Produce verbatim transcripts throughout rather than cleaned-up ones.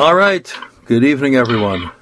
All right. Good evening, everyone.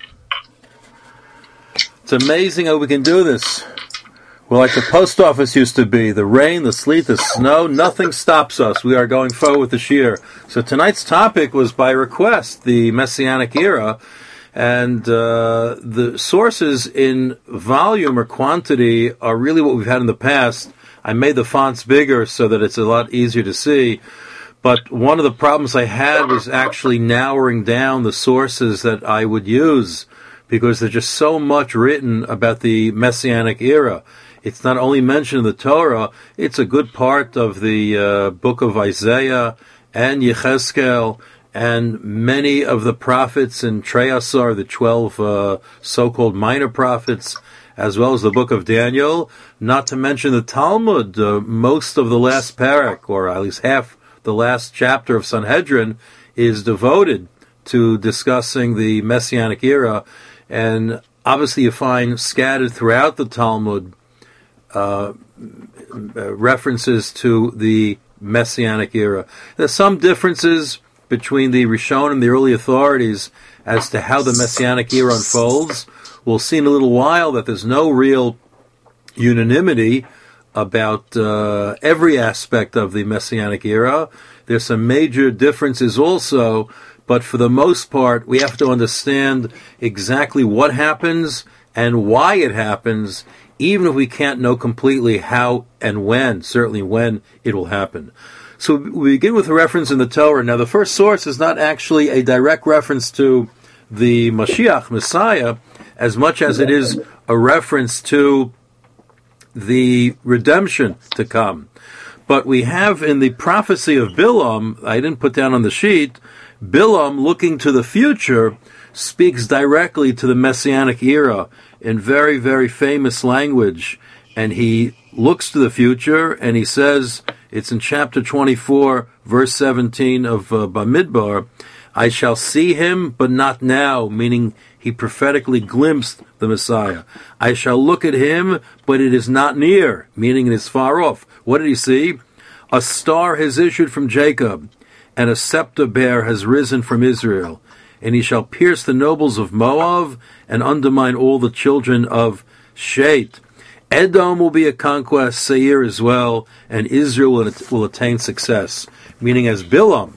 It's amazing how we can do this. We're like the post office used to be. The rain, the sleet, the snow, nothing stops us. We are going forward with the shiur. So tonight's topic was by request, the Messianic era. And uh, the sources in volume or quantity are really what we've had in the past. I made the fonts bigger so that it's a lot easier to see. But one of the problems I had was actually narrowing down the sources that I would use, because there's just so much written about the Messianic era. It's not only mentioned in the Torah, it's a good part of the uh, book of Isaiah and Yechezkel and many of the prophets in Treyasar, the twelve uh, so-called minor prophets, as well as the book of Daniel, not to mention the Talmud. Uh, most of the last parak, or at least half the last chapter of Sanhedrin, is devoted to discussing the Messianic era. And obviously you find scattered throughout the Talmud uh, references to the Messianic era. There's some differences between the Rishon and the early authorities as to how the Messianic era unfolds. We'll see in a little while that there's no real unanimity about uh, every aspect of the Messianic era. There's some major differences also, but for the most part, we have to understand exactly what happens and why it happens, even if we can't know completely how and when, certainly when it will happen. So we begin with a reference in the Torah. Now, the first source is not actually a direct reference to the Mashiach, Messiah, as much as it is a reference to the redemption to come. But we have in the prophecy of Bilam, I didn't put down on the sheet, Bilam, looking to the future, speaks directly to the Messianic era in very, very famous language. And he looks to the future and he says, it's in chapter twenty-four, verse seventeen of uh, Bamidbar, I shall see him, but not now, meaning he prophetically glimpsed the Messiah. I shall look at him, but it is not near, meaning it is far off. What did he see? A star has issued from Jacob, and a scepter bearer has risen from Israel. And he shall pierce the nobles of Moab, and undermine all the children of Shet. Edom will be a conquest, Seir as well, and Israel will, will attain success. Meaning as Bilam,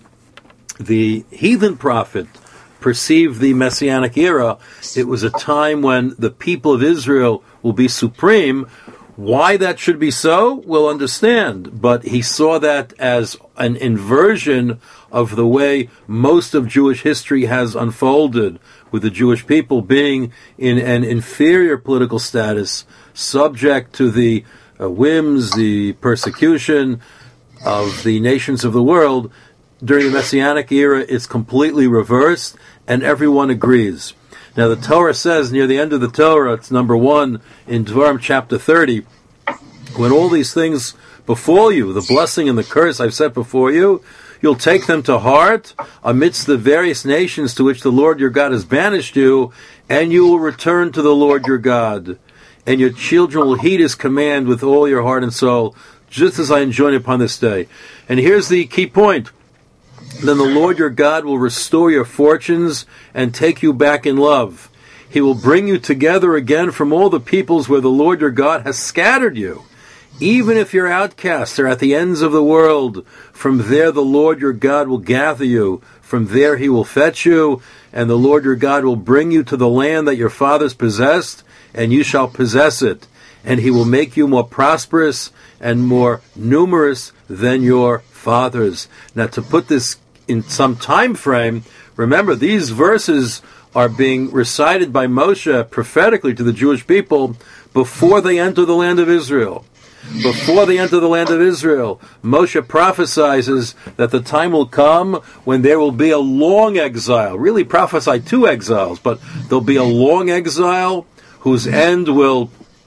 the heathen prophet, perceived the Messianic era, it was a time when the people of Israel will be supreme. Why that should be so, we'll understand. But he saw that as an inversion of the way most of Jewish history has unfolded, with the Jewish people being in an inferior political status, subject to the uh, whims, the persecution of the nations of the world. During the Messianic era, it's completely reversed, and everyone agrees. Now, the Torah says, near the end of the Torah, it's number one, in Dvarim chapter thirty, when all these things befall you, the blessing and the curse I've set before you, you'll take them to heart amidst the various nations to which the Lord your God has banished you, and you will return to the Lord your God. And your children will heed his command with all your heart and soul, just as I enjoin upon this day. And here's the key point. Then the Lord your God will restore your fortunes and take you back in love. He will bring you together again from all the peoples where the Lord your God has scattered you. Even if your outcasts are at the ends of the world, from there the Lord your God will gather you. From there he will fetch you, and the Lord your God will bring you to the land that your fathers possessed, and you shall possess it. And he will make you more prosperous and more numerous than your fathers. Now, to put this in some time frame, remember, these verses are being recited by Moshe prophetically to the Jewish people before they enter the land of Israel. Before they enter the land of Israel, Moshe prophesies that the time will come when there will be a long exile. Really prophesied two exiles, but there'll be a long exile whose end will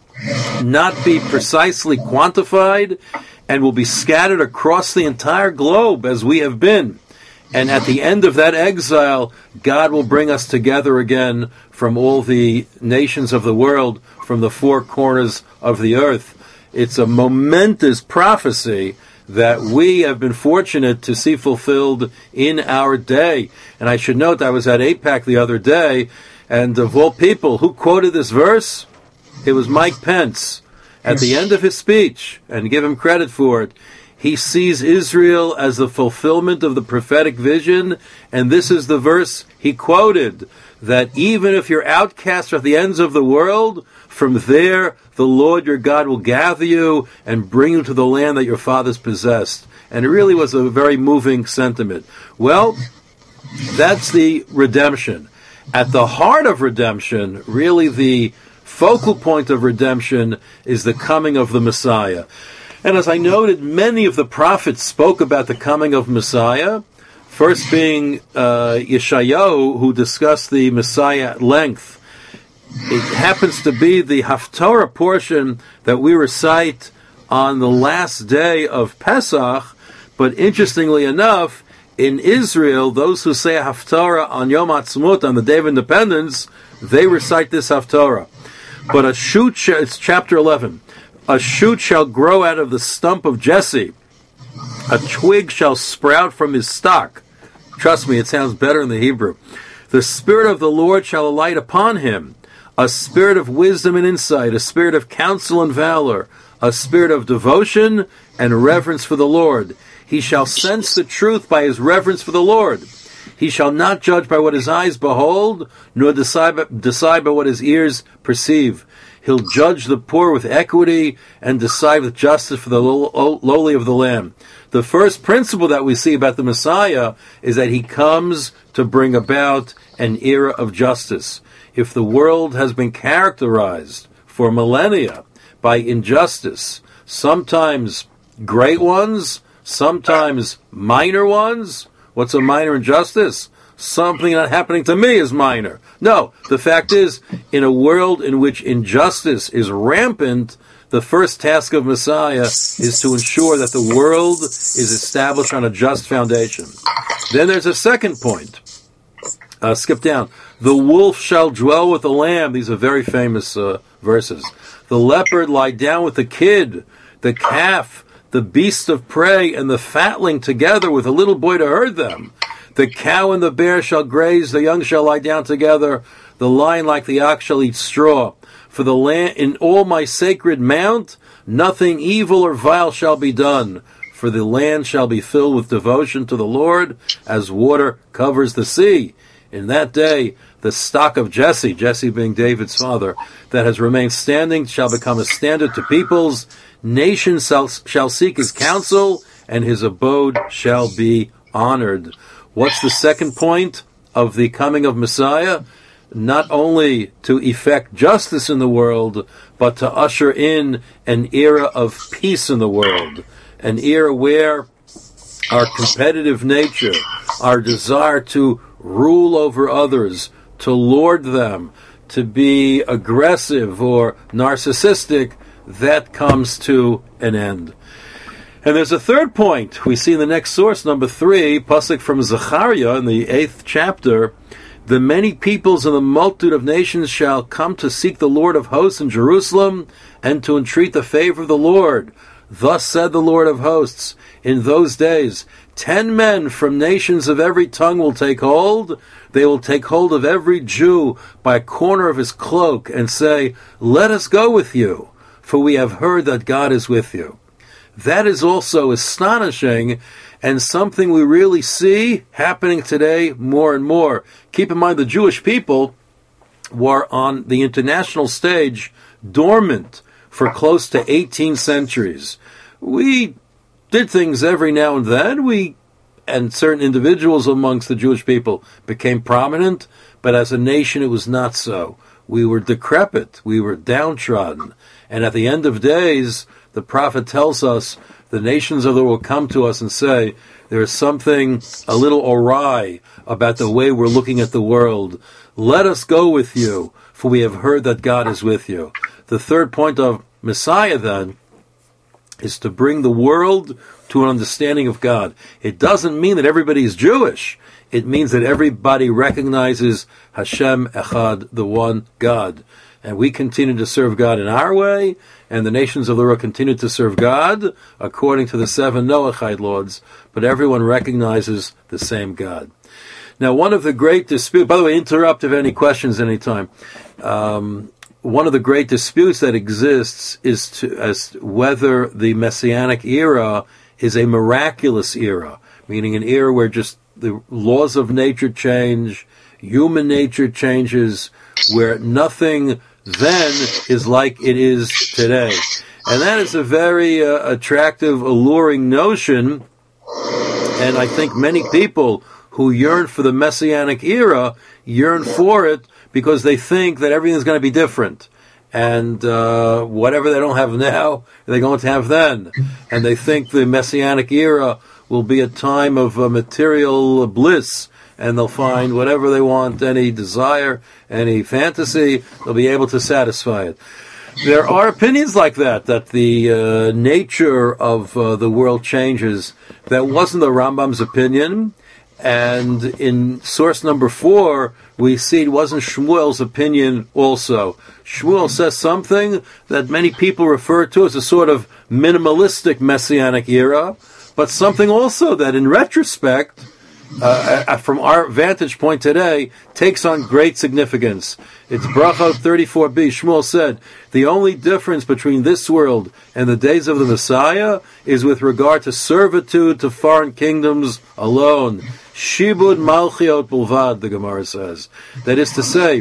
not be precisely quantified and will be scattered across the entire globe as we have been. And at the end of that exile, God will bring us together again from all the nations of the world, from the four corners of the earth. It's a momentous prophecy that we have been fortunate to see fulfilled in our day. And I should note, I was at AIPAC the other day, and of all people, who quoted this verse? It was Mike Pence. At the end of his speech, and give him credit for it, he sees Israel as the fulfillment of the prophetic vision, and this is the verse he quoted, that even if you're outcast at the ends of the world, from there the Lord your God will gather you and bring you to the land that your fathers possessed. And it really was a very moving sentiment. Well, that's the redemption. At the heart of redemption, really the focal point of redemption, is the coming of the Messiah. And as I noted, many of the prophets spoke about the coming of Messiah, first being uh, Yeshayahu, who discussed the Messiah at length. It happens to be the Haftarah portion that we recite on the last day of Pesach, but interestingly enough, in Israel, those who say a Haftarah on Yom Ha'atzmaut, on the Day of Independence, they recite this Haftarah. But a shoot, sh- it's chapter eleven, a shoot shall grow out of the stump of Jesse, a twig shall sprout from his stock. Trust me, it sounds better in the Hebrew. The Spirit of the Lord shall alight upon him, a spirit of wisdom and insight, a spirit of counsel and valor, a spirit of devotion and reverence for the Lord. He shall sense the truth by his reverence for the Lord. He shall not judge by what his eyes behold, nor decide by, decide by what his ears perceive. He'll judge the poor with equity and decide with justice for the lowly of the land. The first principle that we see about the Messiah is that he comes to bring about an era of justice. If the world has been characterized for millennia by injustice, sometimes great ones, sometimes minor ones. What's a minor injustice? Something not happening to me is minor. No, the fact is, in a world in which injustice is rampant, the first task of Messiah is to ensure that the world is established on a just foundation. Then there's a second point. Uh, skip down. The wolf shall dwell with the lamb. These are very famous uh, verses. The leopard lie down with the kid, the calf, the beast of prey, and the fatling together with a little boy to herd them. The cow and the bear shall graze, the young shall lie down together, the lion like the ox shall eat straw. For the land, in all my sacred mount, nothing evil or vile shall be done. For the land shall be filled with devotion to the Lord, as water covers the sea. In that day, the stock of Jesse, Jesse being David's father, that has remained standing shall become a standard to peoples. Nations shall, shall seek his counsel, and his abode shall be honored. What's the second point of the coming of Messiah? Not only to effect justice in the world, but to usher in an era of peace in the world. An era where our competitive nature, our desire to rule over others, to lord them, to be aggressive or narcissistic, that comes to an end. And there's a third point. We see in the next source, number three, pasuk from Zechariah in the eighth chapter, the many peoples and the multitude of nations shall come to seek the Lord of hosts in Jerusalem and to entreat the favor of the Lord. Thus said the Lord of hosts, in those days, ten men from nations of every tongue will take hold. They will take hold of every Jew by a corner of his cloak and say, let us go with you, for we have heard that God is with you. That is also astonishing and something we really see happening today more and more. Keep in mind the Jewish people were on the international stage dormant for close to eighteen centuries. We did things every now and then. We and certain individuals amongst the Jewish people became prominent, but as a nation it was not so. We were decrepit. We were downtrodden. And at the end of days, the prophet tells us the nations of the world will come to us and say, there is something a little awry about the way we're looking at the world. Let us go with you, for we have heard that God is with you. The third point of Messiah, then, is to bring the world to an understanding of God. It doesn't mean that everybody is Jewish. It means that everybody recognizes Hashem Echad, the one God. and we continue to serve God in our way, and the nations of the world continue to serve God according to the seven Noahide laws, but everyone recognizes the same God. Now, one of the great disputes, by the way, interrupt if any questions anytime. Um, one of the great disputes that exists is to, as whether the Messianic era is a miraculous era, meaning an era where just the laws of nature change, human nature changes, where nothing then is like it is today. And that is a very uh, attractive, alluring notion, and I think many people who yearn for the Messianic era yearn for it because they think that everything is going to be different. And uh, whatever they don't have now, they're going to have then. And they think the Messianic era will be a time of uh, material bliss, and they'll find whatever they want, any desire, any fantasy, they'll be able to satisfy it. There are opinions like that, that the uh, nature of uh, the world changes. That wasn't the Rambam's opinion. And in source number four, we see it wasn't Shmuel's opinion also. Shmuel says something that many people refer to as a sort of minimalistic messianic era, but something also that in retrospect, uh, from our vantage point today, takes on great significance. It's Brachot thirty-four b. Shmuel said, the only difference between this world and the days of the Messiah is with regard to servitude to foreign kingdoms alone. Shibud Malchiot Bulvad, the Gemara says. That is to say,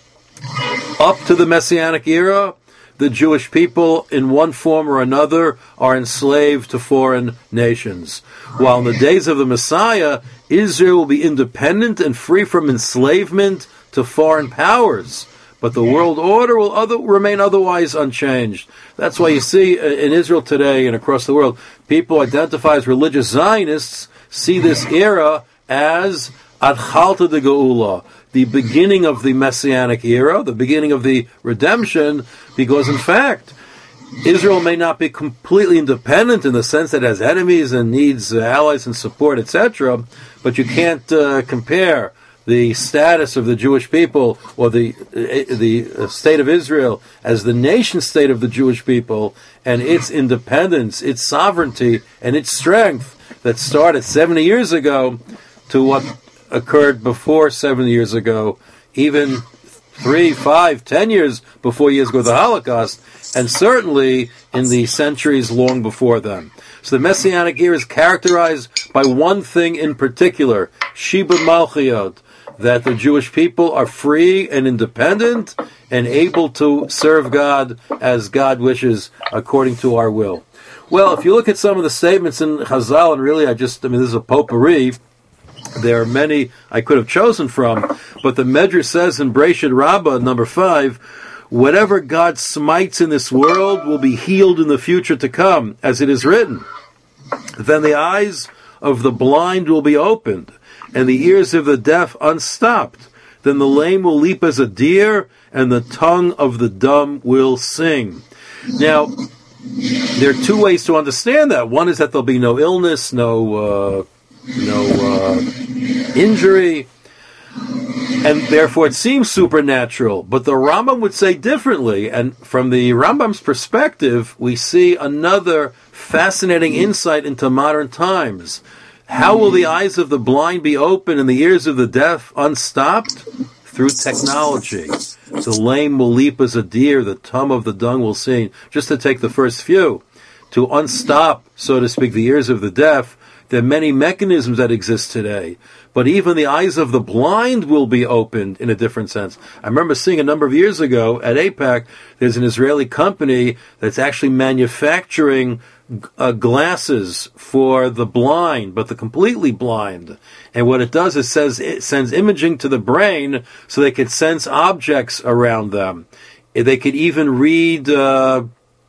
up to the Messianic era, the Jewish people, in one form or another, are enslaved to foreign nations. While in the days of the Messiah, Israel will be independent and free from enslavement to foreign powers. But the world order will other, remain otherwise unchanged. That's why you see in Israel today and across the world, people identify as religious Zionists see this era as Adchalta de Geula, the beginning of the Messianic era, the beginning of the redemption, because in fact, Israel may not be completely independent in the sense that it has enemies and needs uh, allies and support, et cetera, but you can't uh, compare the status of the Jewish people or the uh, the state of Israel as the nation state of the Jewish people and its independence, its sovereignty, and its strength that started seventy years ago to what occurred before seventy years ago, even three, five, ten years before years ago the Holocaust, and certainly in the centuries long before them. So the Messianic era is characterized by one thing in particular, Shibud Malchiot, that the Jewish people are free and independent and able to serve God as God wishes according to our will. Well, if you look at some of the statements in Chazal, and really I just, I mean, this is a potpourri. There are many I could have chosen from, but the Medrash says in Breshit Rabbah, number five, whatever God smites in this world will be healed in the future to come, as it is written. Then the eyes of the blind will be opened, and the ears of the deaf unstopped. Then the lame will leap as a deer, and the tongue of the dumb will sing. Now, there are two ways to understand that. One is that there'll be no illness, no uh, no uh, injury, and therefore it seems supernatural. But the Rambam would say differently, and from the Rambam's perspective, we see another fascinating insight into modern times. How will the eyes of the blind be open and the ears of the deaf unstopped? Through technology. The lame will leap as a deer, the tongue of the dung will sing. Just to take the first few, to unstop, so to speak, the ears of the deaf, there are many mechanisms that exist today. But even the eyes of the blind will be opened in a different sense. I remember seeing a number of years ago at AIPAC, there's an Israeli company that's actually manufacturing uh, glasses for the blind, but the completely blind. And what it does is says it sends imaging to the brain so they could sense objects around them. They could even read uh,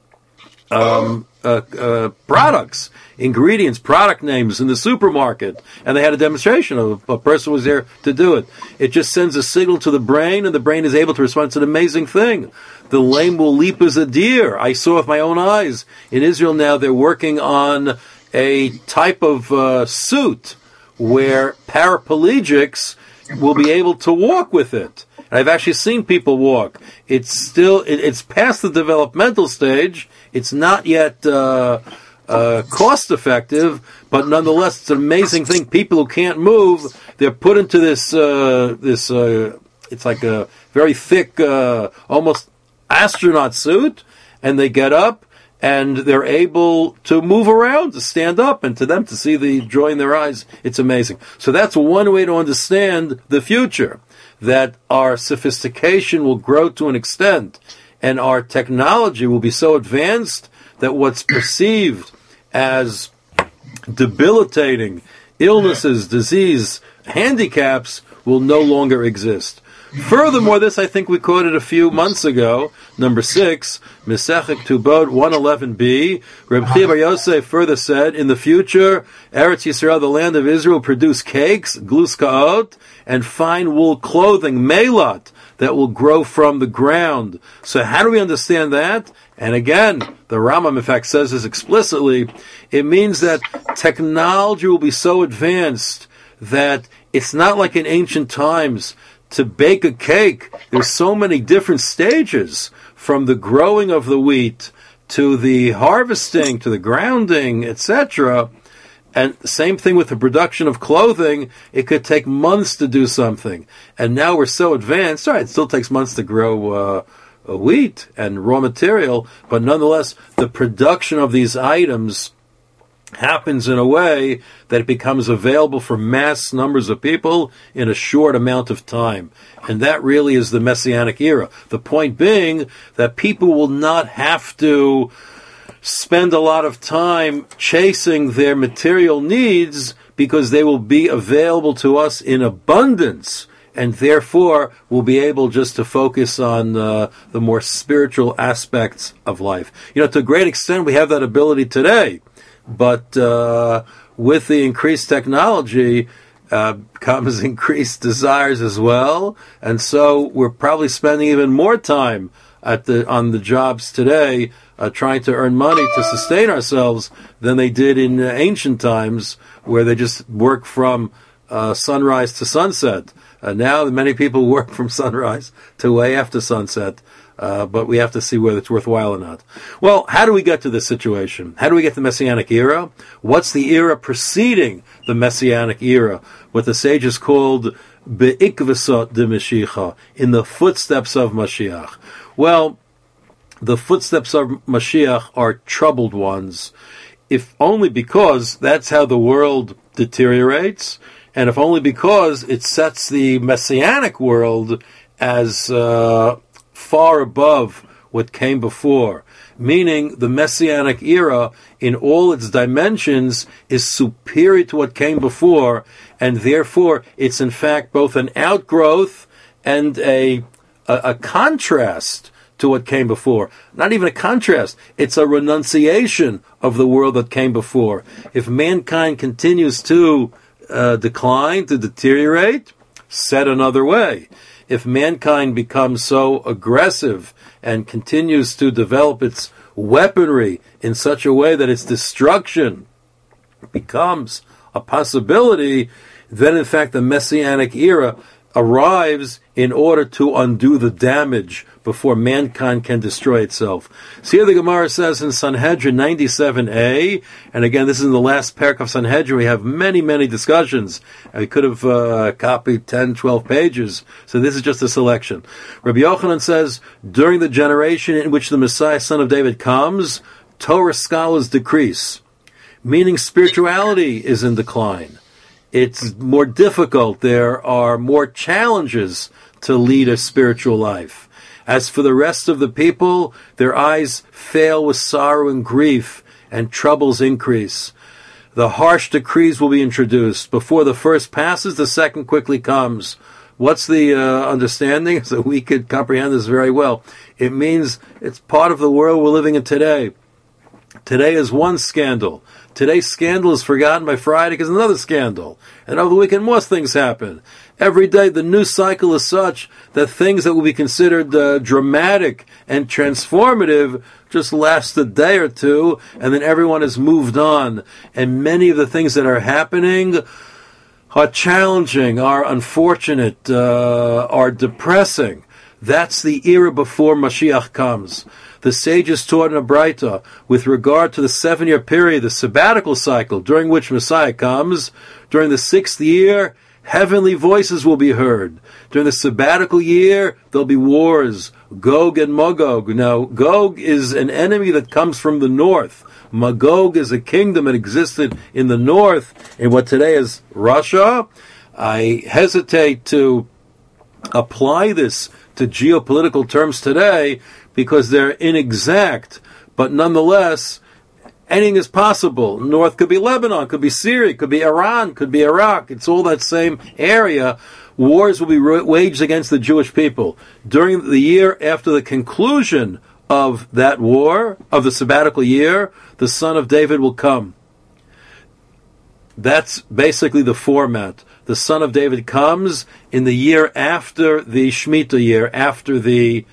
um, uh, uh, products, ingredients, product names in the supermarket. And they had a demonstration of a person was there to do it. It just sends a signal to the brain, and the brain is able to respond. It's an amazing thing. The lame will leap as a deer. I saw with my own eyes. In Israel now, they're working on a type of uh, suit where paraplegics will be able to walk with it. I've actually seen people walk. It's still, it, it's past the developmental stage. It's not yet uh, uh, cost effective, but nonetheless, it's an amazing thing. People who can't move, they're put into this, uh, this. Uh, it's like a very thick, uh, almost astronaut suit, and they get up and they're able to move around, to stand up, and to them to see the joy in their eyes. It's amazing. So that's one way to understand the future, that our sophistication will grow to an extent and our technology will be so advanced that what's perceived as debilitating illnesses, disease, handicaps will no longer exist. Furthermore, this I think we quoted a few months ago, number six, Mesechek Tubot one eleven b. Reb Chiya bar Yosef further said, in the future, Eretz Yisrael, the land of Israel, will produce cakes, gluskaot, and fine wool clothing, melot, that will grow from the ground. So how do we understand that? And again, the Rambam, in fact, says this explicitly. It means that technology will be so advanced that it's not like in ancient times. To bake a cake, there's so many different stages, from the growing of the wheat to the harvesting to the grounding, et cetera. And same thing with the production of clothing. It could take months to do something. And now we're so advanced. All right, it still takes months to grow uh, wheat and raw material, but nonetheless, the production of these items happens in a way that it becomes available for mass numbers of people in a short amount of time. And that really is the Messianic era. The point being that people will not have to spend a lot of time chasing their material needs, because they will be available to us in abundance, and therefore we'll be able just to focus on uh, the more spiritual aspects of life. You know, to a great extent we have that ability today. But uh, with the increased technology uh, comes increased desires as well, and so we're probably spending even more time at the on the jobs today, uh, trying to earn money to sustain ourselves, than they did in uh, ancient times, where they just work from uh, sunrise to sunset. Uh, now many people work from sunrise to way after sunset. Uh, but we have to see whether it's worthwhile or not. Well, how do we get to this situation? How do we get to the Messianic era? What's the era preceding the Messianic era? What the sages called Be'ikvasot de Mashiach, in the footsteps of Mashiach. Well, the footsteps of Mashiach are troubled ones, if only because that's how the world deteriorates, and if only because it sets the Messianic world as uh, far above what came before, meaning the Messianic era in all its dimensions is superior to what came before, and therefore it's in fact both an outgrowth and a, a, a contrast to what came before. Not even a contrast, it's a renunciation of the world that came before. If mankind continues to uh, decline, to deteriorate, said another way, if mankind becomes so aggressive and continues to develop its weaponry in such a way that its destruction becomes a possibility, then in fact the Messianic era arrives in order to undo the damage before mankind can destroy itself. So here the Gemara says in Sanhedrin ninety-seven a, and again this is in the last parak of Sanhedrin, we have many, many discussions. We could have uh, copied ten, twelve pages, so this is just a selection. Rabbi Yochanan says, during the generation in which the Messiah, son of David, comes, Torah scholars decrease, meaning spirituality is in decline. It's more difficult. There are more challenges to lead a spiritual life. As for the rest of the people, their eyes fail with sorrow and grief, and troubles increase. The harsh decrees will be introduced. Before the first passes, the second quickly comes. What's the uh, understanding? So we could comprehend this very well. It means it's part of the world we're living in today. Today is one scandal. Today's scandal is forgotten by Friday because another scandal. And over the weekend, more things happen. Every day, the news cycle is such that things that will be considered uh, dramatic and transformative just last a day or two, and then everyone has moved on. And many of the things that are happening are challenging, are unfortunate, uh, are depressing. That's the era before Mashiach comes. The sages taught in a Braita with regard to the seven-year period, the sabbatical cycle, during which Messiah comes. During the sixth year, heavenly voices will be heard. During the sabbatical year, there'll be wars, Gog and Magog. Now, Gog is an enemy that comes from the north. Magog is a kingdom that existed in the north, in what today is Russia. I hesitate to apply this to geopolitical terms today because they're inexact, but nonetheless, anything is possible. North could be Lebanon, could be Syria, could be Iran, could be Iraq. It's all that same area. Wars will be waged against the Jewish people. During the year after the conclusion of that war, of the sabbatical year, the Son of David will come. That's basically the format. The Son of David comes in the year after the Shemitah year, after the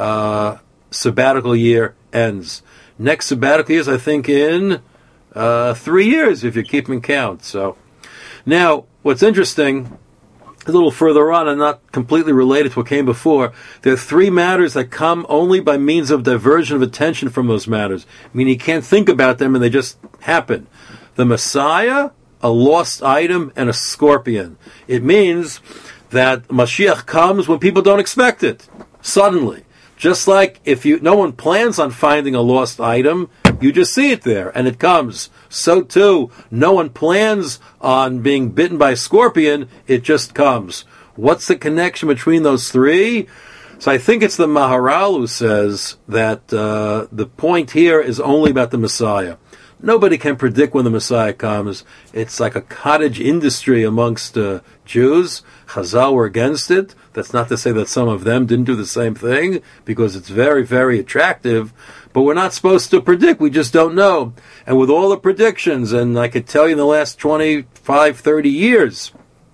uh, sabbatical year ends. Next sabbatical year is, I think, in uh, three years, if you're keeping count. So, now, what's interesting, a little further on, and not completely related to what came before, there are three matters that come only by means of diversion of attention from those matters. I mean, you can't think about them and they just happen. The Messiah, a lost item, and a scorpion. It means that Mashiach comes when people don't expect it, suddenly. Just like if you, no one plans on finding a lost item, you just see it there, and it comes. So too, no one plans on being bitten by a scorpion, it just comes. What's the connection between those three? So I think it's the Maharal who says that uh, the point here is only about the Messiah. Nobody can predict when the Messiah comes. It's like a cottage industry amongst uh, Jews. Chazal were against it. That's not to say that some of them didn't do the same thing, because it's very, very attractive. But we're not supposed to predict. We just don't know. And with all the predictions, and I could tell you in the last twenty-five, thirty years,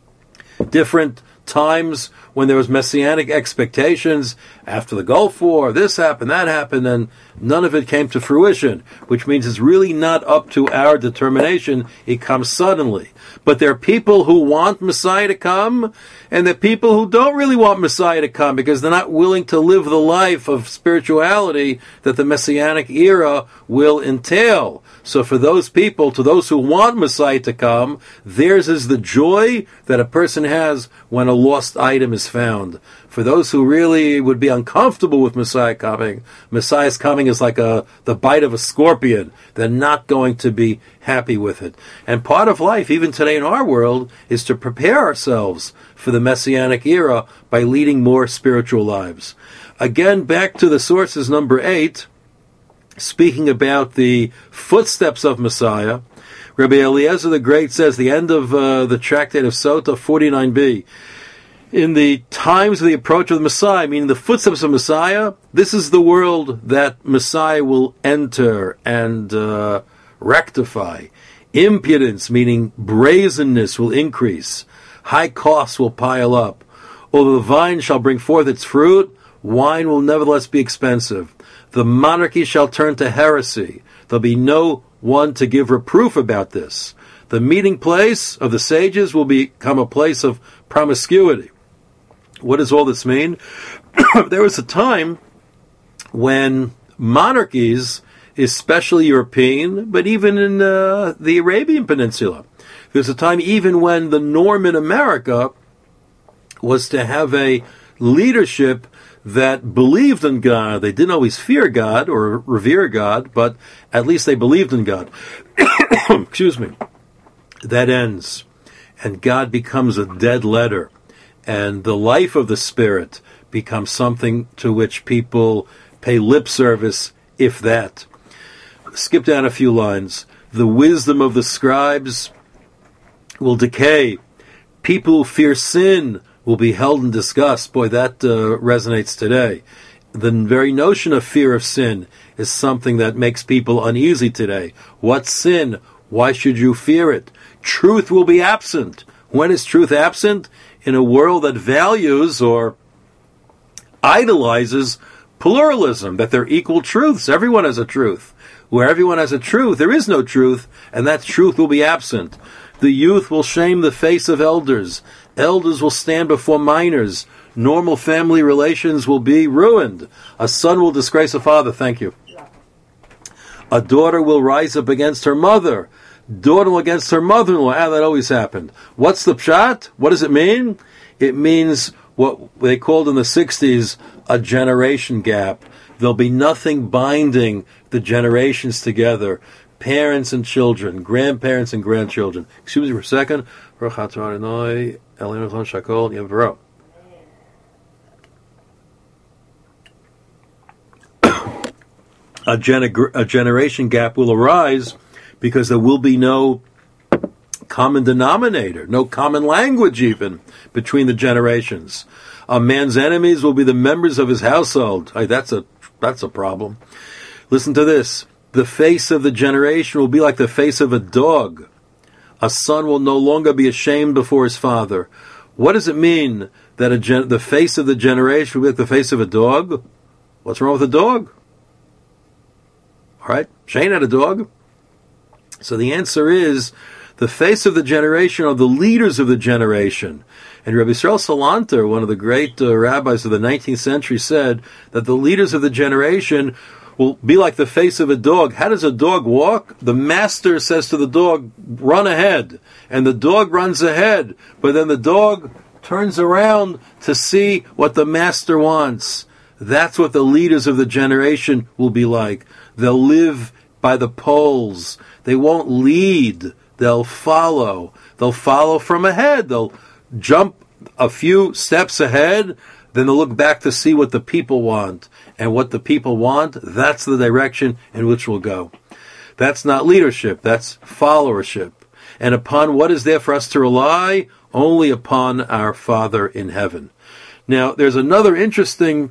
different times when there was messianic expectations after the Gulf War, this happened, that happened, and none of it came to fruition, which means it's really not up to our determination. It comes suddenly. But there are people who want Messiah to come, and there are people who don't really want Messiah to come because they're not willing to live the life of spirituality that the messianic era will entail. So for those people, to those who want Messiah to come, theirs is the joy that a person has when a lost item is found. For those who really would be uncomfortable with Messiah coming, Messiah's coming is like a the bite of a scorpion. They're not going to be happy with it. And part of life, even today in our world, is to prepare ourselves for the Messianic era by leading more spiritual lives. Again, back to the sources, number eight, speaking about the footsteps of Messiah, Rabbi Eliezer the Great says, the end of uh, the tractate of Sota, forty-nine b, in the times of the approach of the Messiah, meaning the footsteps of Messiah, this is the world that Messiah will enter and uh, rectify. Impudence, meaning brazenness, will increase. High costs will pile up. Although the vine shall bring forth its fruit, wine will nevertheless be expensive. The monarchy shall turn to heresy. There'll be no one to give reproof about this. The meeting place of the sages will become a place of promiscuity. What does all this mean? There was a time when monarchies, especially European, but even in uh, the Arabian Peninsula, there was a time even when the norm in America was to have a leadership that believed in God. They didn't always fear God or revere God, but at least they believed in God. Excuse me. That ends, and God becomes a dead letter, and the life of the Spirit becomes something to which people pay lip service, if that. Skip down a few lines. The wisdom of the scribes will decay. People who fear sin will be held in disgust. Boy, that uh, resonates today. The very notion of fear of sin is something that makes people uneasy today. What sin? Why should you fear it? Truth will be absent. When is truth absent? In a world that values or idolizes pluralism, that they're equal truths. Everyone has a truth. Where everyone has a truth, there is no truth, and that truth will be absent. The youth will shame the face of elders. Elders will stand before minors. Normal family relations will be ruined. A son will disgrace a father. Thank you. A daughter will rise up against her mother. Daughter against her mother-in-law. Ah, that always happened. What's the pshat? What does it mean? It means what they called in the sixties a generation gap. There'll be nothing binding the generations together. Parents and children, grandparents and grandchildren. Excuse me for a second. A, gener- a generation gap will arise because there will be no common denominator, no common language even between the generations. A man's enemies will be the members of his household. Hey, that's a that's a problem. Listen to this. The face of the generation will be like the face of a dog. A son will no longer be ashamed before his father. What does it mean that a gen- the face of the generation will be like the face of a dog? What's wrong with a dog? All right, Shane had a dog. So the answer is, the face of the generation are the leaders of the generation. And Rabbi Yisrael Salanter, one of the great uh, rabbis of the nineteenth century, said that the leaders of the generation will be like the face of a dog. How does a dog walk? The master says to the dog, run ahead. And the dog runs ahead. But then the dog turns around to see what the master wants. That's what the leaders of the generation will be like. They'll live by the poles. They won't lead. They'll follow. They'll follow from ahead. They'll jump a few steps ahead. Then they'll look back to see what the people want. And what the people want, that's the direction in which we'll go. That's not leadership. That's followership. And upon what is there for us to rely? Only upon our Father in heaven. Now, there's another interesting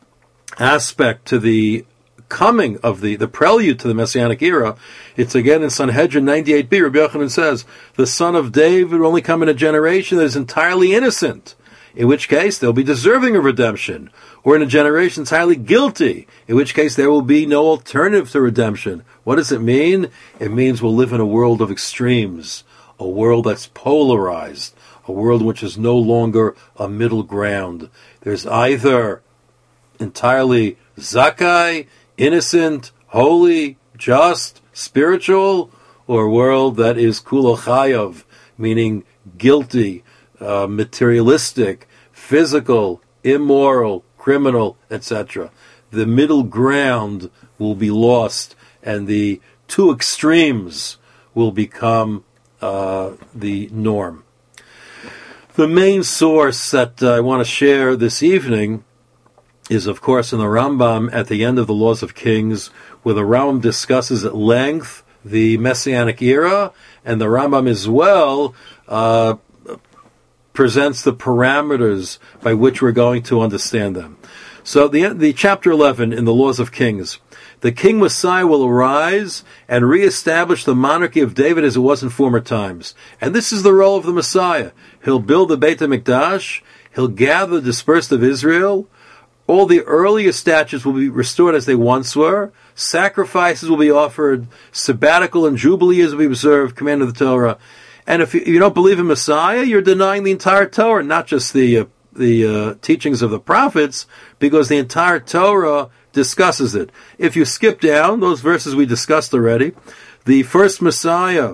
aspect to the coming of the, the prelude to the Messianic era. It's again in Sanhedrin ninety-eight b. Rabbi Yochanan says, the son of David will only come in a generation that is entirely innocent, in which case they'll be deserving of redemption, or in a generation entirely guilty, in which case there will be no alternative to redemption. What does it mean? It means we'll live in a world of extremes, a world that's polarized, a world which is no longer a middle ground. There's either entirely zakai, innocent, holy, just, spiritual, or a world that is kulo chayav, meaning guilty, uh, materialistic, physical, immoral, criminal, et cetera. The middle ground will be lost, and the two extremes will become uh, the norm. The main source that uh, I want to share this evening is, of course, in the Rambam at the end of the Laws of Kings, where the Rambam discusses at length the Messianic era, and the Rambam as well uh, presents the parameters by which we're going to understand them. So the, the chapter eleven in the Laws of Kings, the King Messiah will arise and reestablish the monarchy of David as it was in former times. And this is the role of the Messiah. He'll build the Beit HaMikdash, he'll gather the dispersed of Israel, all the earlier statutes will be restored as they once were, sacrifices will be offered, sabbatical and jubilee years will be observed, command of the Torah. And if you, you don't believe in Messiah, you're denying the entire Torah, not just the uh, the uh, teachings of the prophets, because the entire Torah discusses it. If you skip down those verses we discussed already, the first Messiah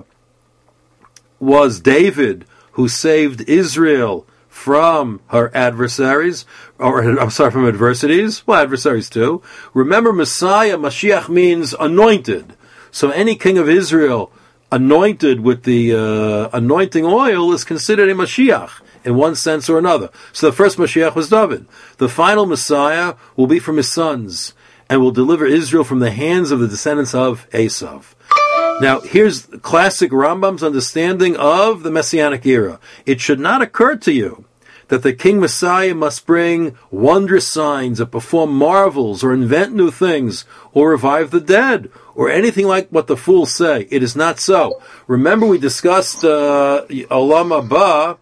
was David, who saved Israel from her adversaries, or I'm sorry, from adversities. Well, adversaries too. Remember, Messiah, Mashiach means anointed. So any king of Israel anointed with the uh, anointing oil is considered a Mashiach in one sense or another. So the first Mashiach was David. The final Messiah will be from his sons and will deliver Israel from the hands of the descendants of Esav. Now, here's classic Rambam's understanding of the Messianic era. It should not occur to you that the King Messiah must bring wondrous signs, or perform marvels, or invent new things, or revive the dead, or anything like what the fools say. It is not so. Remember, we discussed uh, Olam Haba,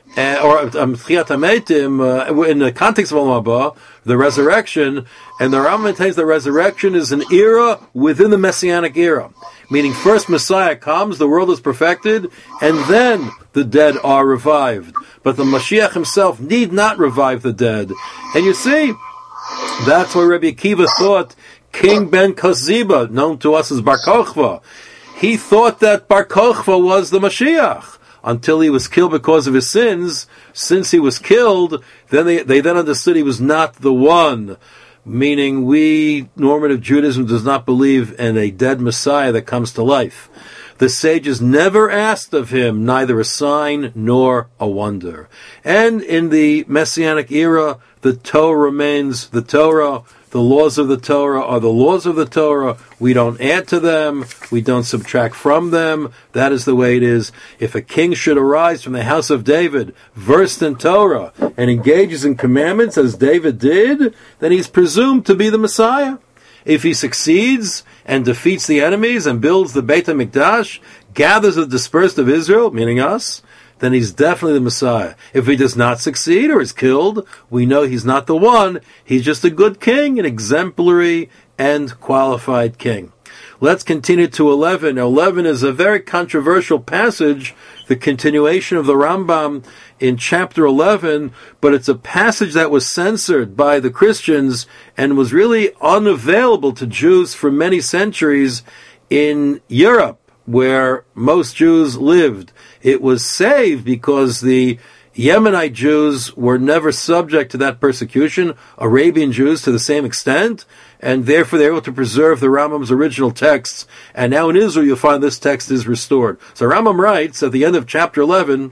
uh, or um, Tchiyat HaMeitim, uh, in the context of Olam Haba, the resurrection, and the Rambam maintains the resurrection is an era within the Messianic era. Meaning first Messiah comes, the world is perfected, and then the dead are revived. But the Mashiach himself need not revive the dead. And you see, that's why Rabbi Akiva thought King Ben Koziba, known to us as Bar Kochva, he thought that Bar Kochva was the Mashiach until he was killed because of his sins. Since he was killed, then they, they then understood he was not the one. Meaning we, normative Judaism, does not believe in a dead Messiah that comes to life. The sages never asked of him neither a sign nor a wonder. And in the Messianic era, the Torah remains the Torah. The laws of the Torah are the laws of the Torah. We don't add to them. We don't subtract from them. That is the way it is. If a king should arise from the house of David, versed in Torah, and engages in commandments as David did, then he's presumed to be the Messiah. If he succeeds and defeats the enemies and builds the Beit HaMikdash, gathers the dispersed of Israel, meaning us, then he's definitely the Messiah. If he does not succeed or is killed, we know he's not the one. He's just a good king, an exemplary and qualified king. Let's continue to eleven. Now, eleven is a very controversial passage, the continuation of the Rambam in chapter eleven, but it's a passage that was censored by the Christians and was really unavailable to Jews for many centuries in Europe, where most Jews lived. It was saved because the Yemenite Jews were never subject to that persecution, Arabian Jews to the same extent, and therefore they were able to preserve the Rambam's original texts, and now in Israel you'll find this text is restored. So Rambam writes at the end of chapter eleven,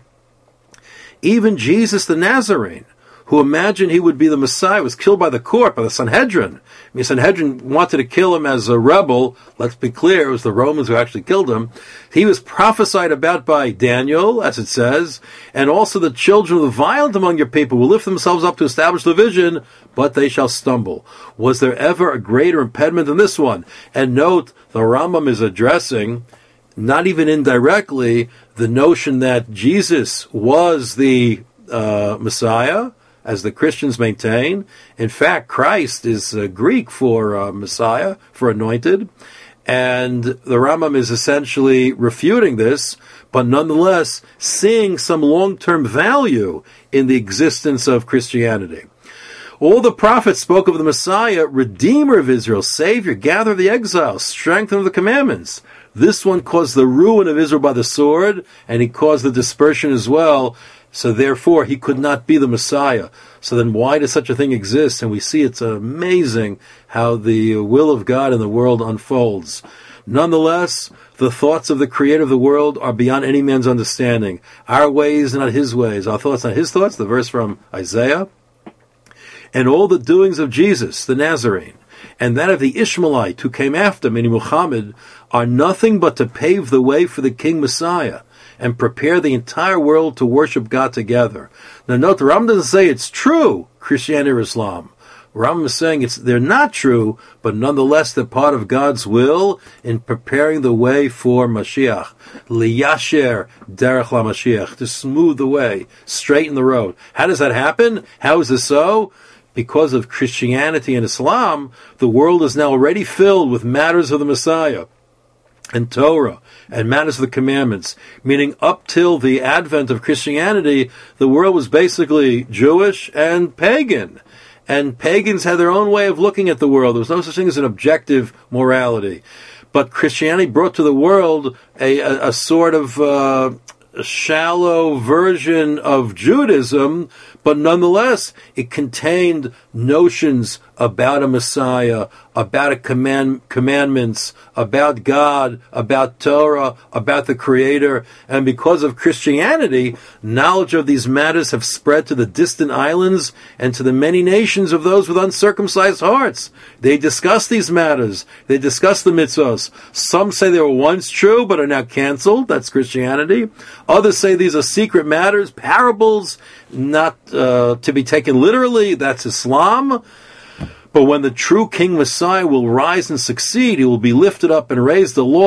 even Jesus the Nazarene, who imagined he would be the Messiah, was killed by the court, by the Sanhedrin. I mean, Sanhedrin wanted to kill him as a rebel. Let's be clear, it was the Romans who actually killed him. He was prophesied about by Daniel, as it says, and also the children of the violent among your people will lift themselves up to establish the vision, but they shall stumble. Was there ever a greater impediment than this one? And note, the Rambam is addressing, not even indirectly, the notion that Jesus was the uh, Messiah, as the Christians maintain. In fact, Christ is uh, Greek for uh, Messiah, for anointed, and the Rambam is essentially refuting this, but nonetheless seeing some long-term value in the existence of Christianity. All the prophets spoke of the Messiah, Redeemer of Israel, Savior, Gatherer of the exiles, Strengthener of the commandments. This one caused the ruin of Israel by the sword, and he caused the dispersion as well. So therefore, he could not be the Messiah. So then why does such a thing exist? And we see it's amazing how the will of God in the world unfolds. Nonetheless, the thoughts of the Creator of the world are beyond any man's understanding. Our ways are not his ways. Our thoughts are not his thoughts. The verse from Isaiah. And all the doings of Jesus, the Nazarene, and that of the Ishmaelite who came after, meaning Muhammad, are nothing but to pave the way for the King Messiah and prepare the entire world to worship God together. Now note, the Rambam doesn't say it's true, Christianity or Islam. Rambam is saying it's they're not true, but nonetheless they're part of God's will in preparing the way for Mashiach. Liyasher derech LaMashiach, to smooth the way, straighten the road. How does that happen? How is this so? Because of Christianity and Islam, the world is now already filled with matters of the Messiah and Torah and matters of the commandments, meaning up till the advent of Christianity, the world was basically Jewish and pagan. And pagans had their own way of looking at the world. There was no such thing as an objective morality. But Christianity brought to the world a, a, a sort of uh, a shallow version of Judaism, but nonetheless, it contained notions about a Messiah, about a command, commandments, about God, about Torah, about the Creator. And because of Christianity, knowledge of these matters have spread to the distant islands and to the many nations of those with uncircumcised hearts. They discuss these matters. They discuss the mitzvahs. Some say they were once true but are now canceled. That's Christianity. Others say these are secret matters, parables, not uh, to be taken literally. That's Islam. But when the true King Messiah will rise and succeed, he will be lifted up and raised aloft.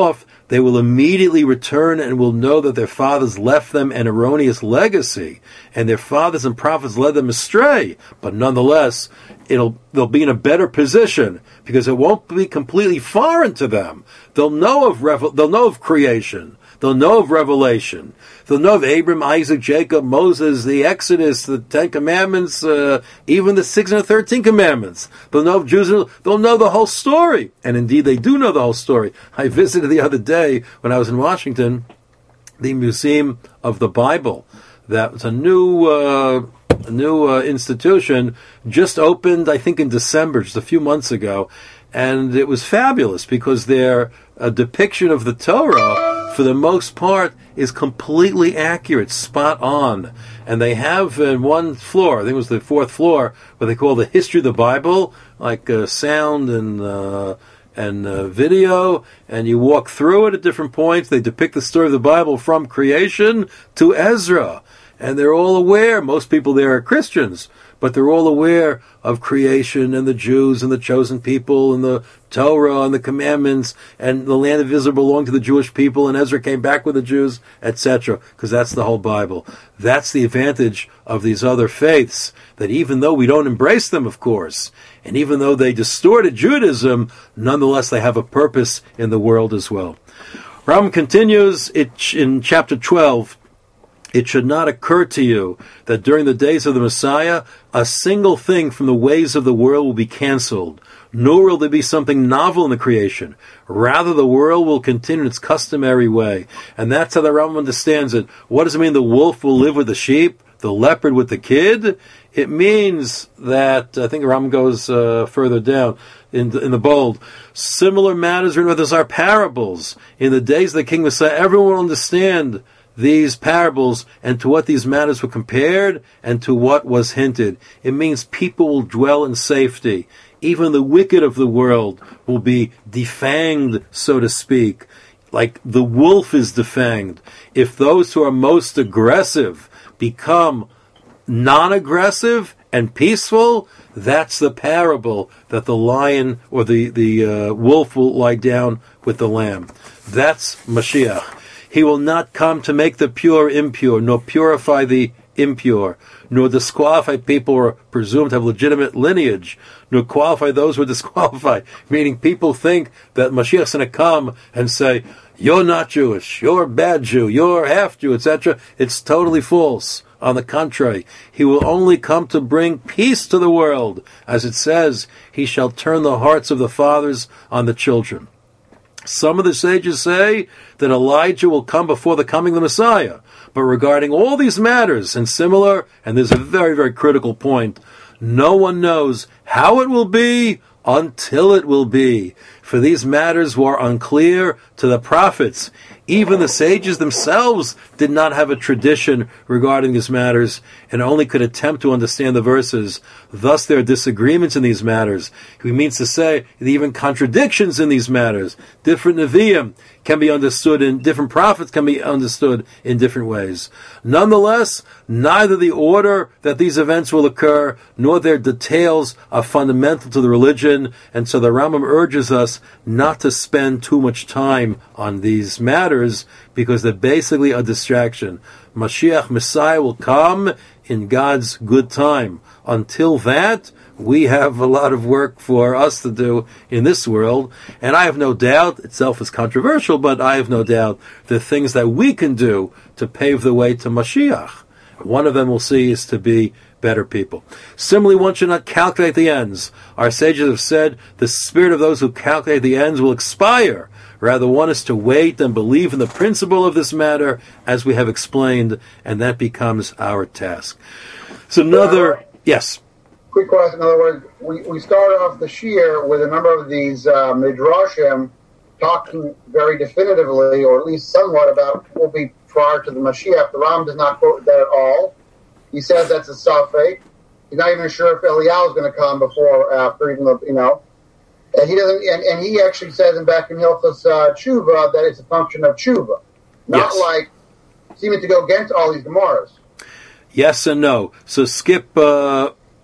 they will immediately return and will know that their fathers left them an erroneous legacy, and their fathers and prophets led them astray. But nonetheless, it'll they'll be in a better position because it won't be completely foreign to them. They'll know of revel- they'll know of creation. They'll know of Revelation. They'll know of Abram, Isaac, Jacob, Moses, the Exodus, the Ten Commandments, uh, even the six and the thirteen Commandments. They'll know of Jews. They'll know the whole story. And indeed, they do know the whole story. I visited the other day when I was in Washington, the Museum of the Bible. That was a new, uh, a new uh, institution, just opened, I think, in December, just a few months ago. And it was fabulous because their a depiction of the Torah, for the most part, is completely accurate, spot on. And they have in one floor, I think it was the fourth floor, what they call the history of the Bible, like uh, sound and uh, and uh, video, and you walk through it at different points. They depict the story of the Bible from creation to Ezra. And they're all aware, most people there are Christians, but they're all aware of creation and the Jews and the chosen people and the Torah and the commandments and the land of Israel belonged to the Jewish people and Ezra came back with the Jews, et cetera, because that's the whole Bible. That's the advantage of these other faiths, that even though we don't embrace them, of course, and even though they distorted Judaism, nonetheless they have a purpose in the world as well. Ram continues it in chapter twelve. It should not occur to you that during the days of the Messiah, a single thing from the ways of the world will be canceled, nor will there be something novel in the creation. Rather, the world will continue its customary way. And that's how the Rambam understands it. What does it mean the wolf will live with the sheep, the leopard with the kid? It means that, I think the Rambam goes uh, further down, in the, in the bold, similar matters written with us are parables. In the days of the King Messiah, everyone will understand these parables and to what these matters were compared and to what was hinted. It means people will dwell in safety. Even the wicked of the world will be defanged, so to speak, like the wolf is defanged. If those who are most aggressive become non-aggressive and peaceful, that's the parable that the lion or the, the uh, wolf will lie down with the lamb. That's Mashiach. He will not come to make the pure impure, nor purify the impure, nor disqualify people who are presumed to have legitimate lineage, nor qualify those who are disqualified. Meaning people think that Mashiach is going to come and say, you're not Jewish, you're a bad Jew, you're half Jew, et cetera. It's totally false. On the contrary, he will only come to bring peace to the world. As it says, he shall turn the hearts of the fathers on the children. Some of the sages say that Elijah will come before the coming of the Messiah. But regarding all these matters and similar, and there's a very, very critical point, no one knows how it will be until it will be. For these matters were unclear to the prophets. Even the sages themselves did not have a tradition regarding these matters and only could attempt to understand the verses. Thus there are disagreements in these matters. He means to say even contradictions in these matters. Different Nevi'im can be understood in, different prophets can be understood in different ways. Nonetheless, neither the order that these events will occur nor their details are fundamental to the religion, and so the Rambam urges us not to spend too much time on these matters because they're basically a distraction. Mashiach, Messiah, will come in God's good time. Until that, we have a lot of work for us to do in this world, and I have no doubt, itself is controversial, but I have no doubt the things that we can do to pave the way to Mashiach. One of them we'll see is to be better people. Similarly, one should not calculate the ends. Our sages have said the spirit of those who calculate the ends will expire. Rather, one is to wait and believe in the principle of this matter, as we have explained, and that becomes our task. So another, yes? Quick question. In other words, we, we start off the Shir with a number of these uh, Midrashim talking very definitively, or at least somewhat, about what will be prior to the Mashiach. The Ram does not quote that at all. He says that's a suffix. He's not even sure if Eliyahu is going to come before or after, even though, you know. And he doesn't, and, and he actually says in back in Hilchos uh, Tshuva that it's a function of Tshuva, not yes. like seeming to go against all these Gemaras. Yes and no. So skip uh,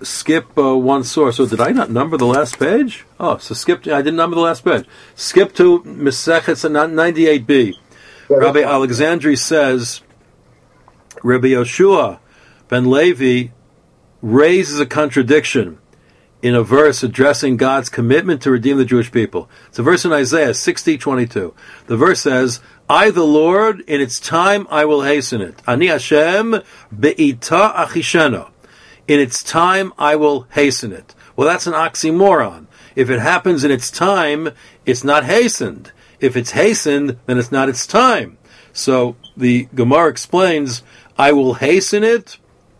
skip uh, one source. So did I not number the last page? Oh, so skip. I didn't number the last page. Skip to Mesechet ninety-eight b. Rabbi Alexandri says, Rabbi Yoshua ben Levi raises a contradiction in a verse addressing God's commitment to redeem the Jewish people. It's a verse in Isaiah sixty twenty-two. The verse says, I, the Lord, in its time I will hasten it. Ani Hashem be'ita achishena. In its time I will hasten it. Well, that's an oxymoron. If it happens in its time, it's not hastened. If it's hastened, then it's not its time. So the Gemara explains, I will hasten it,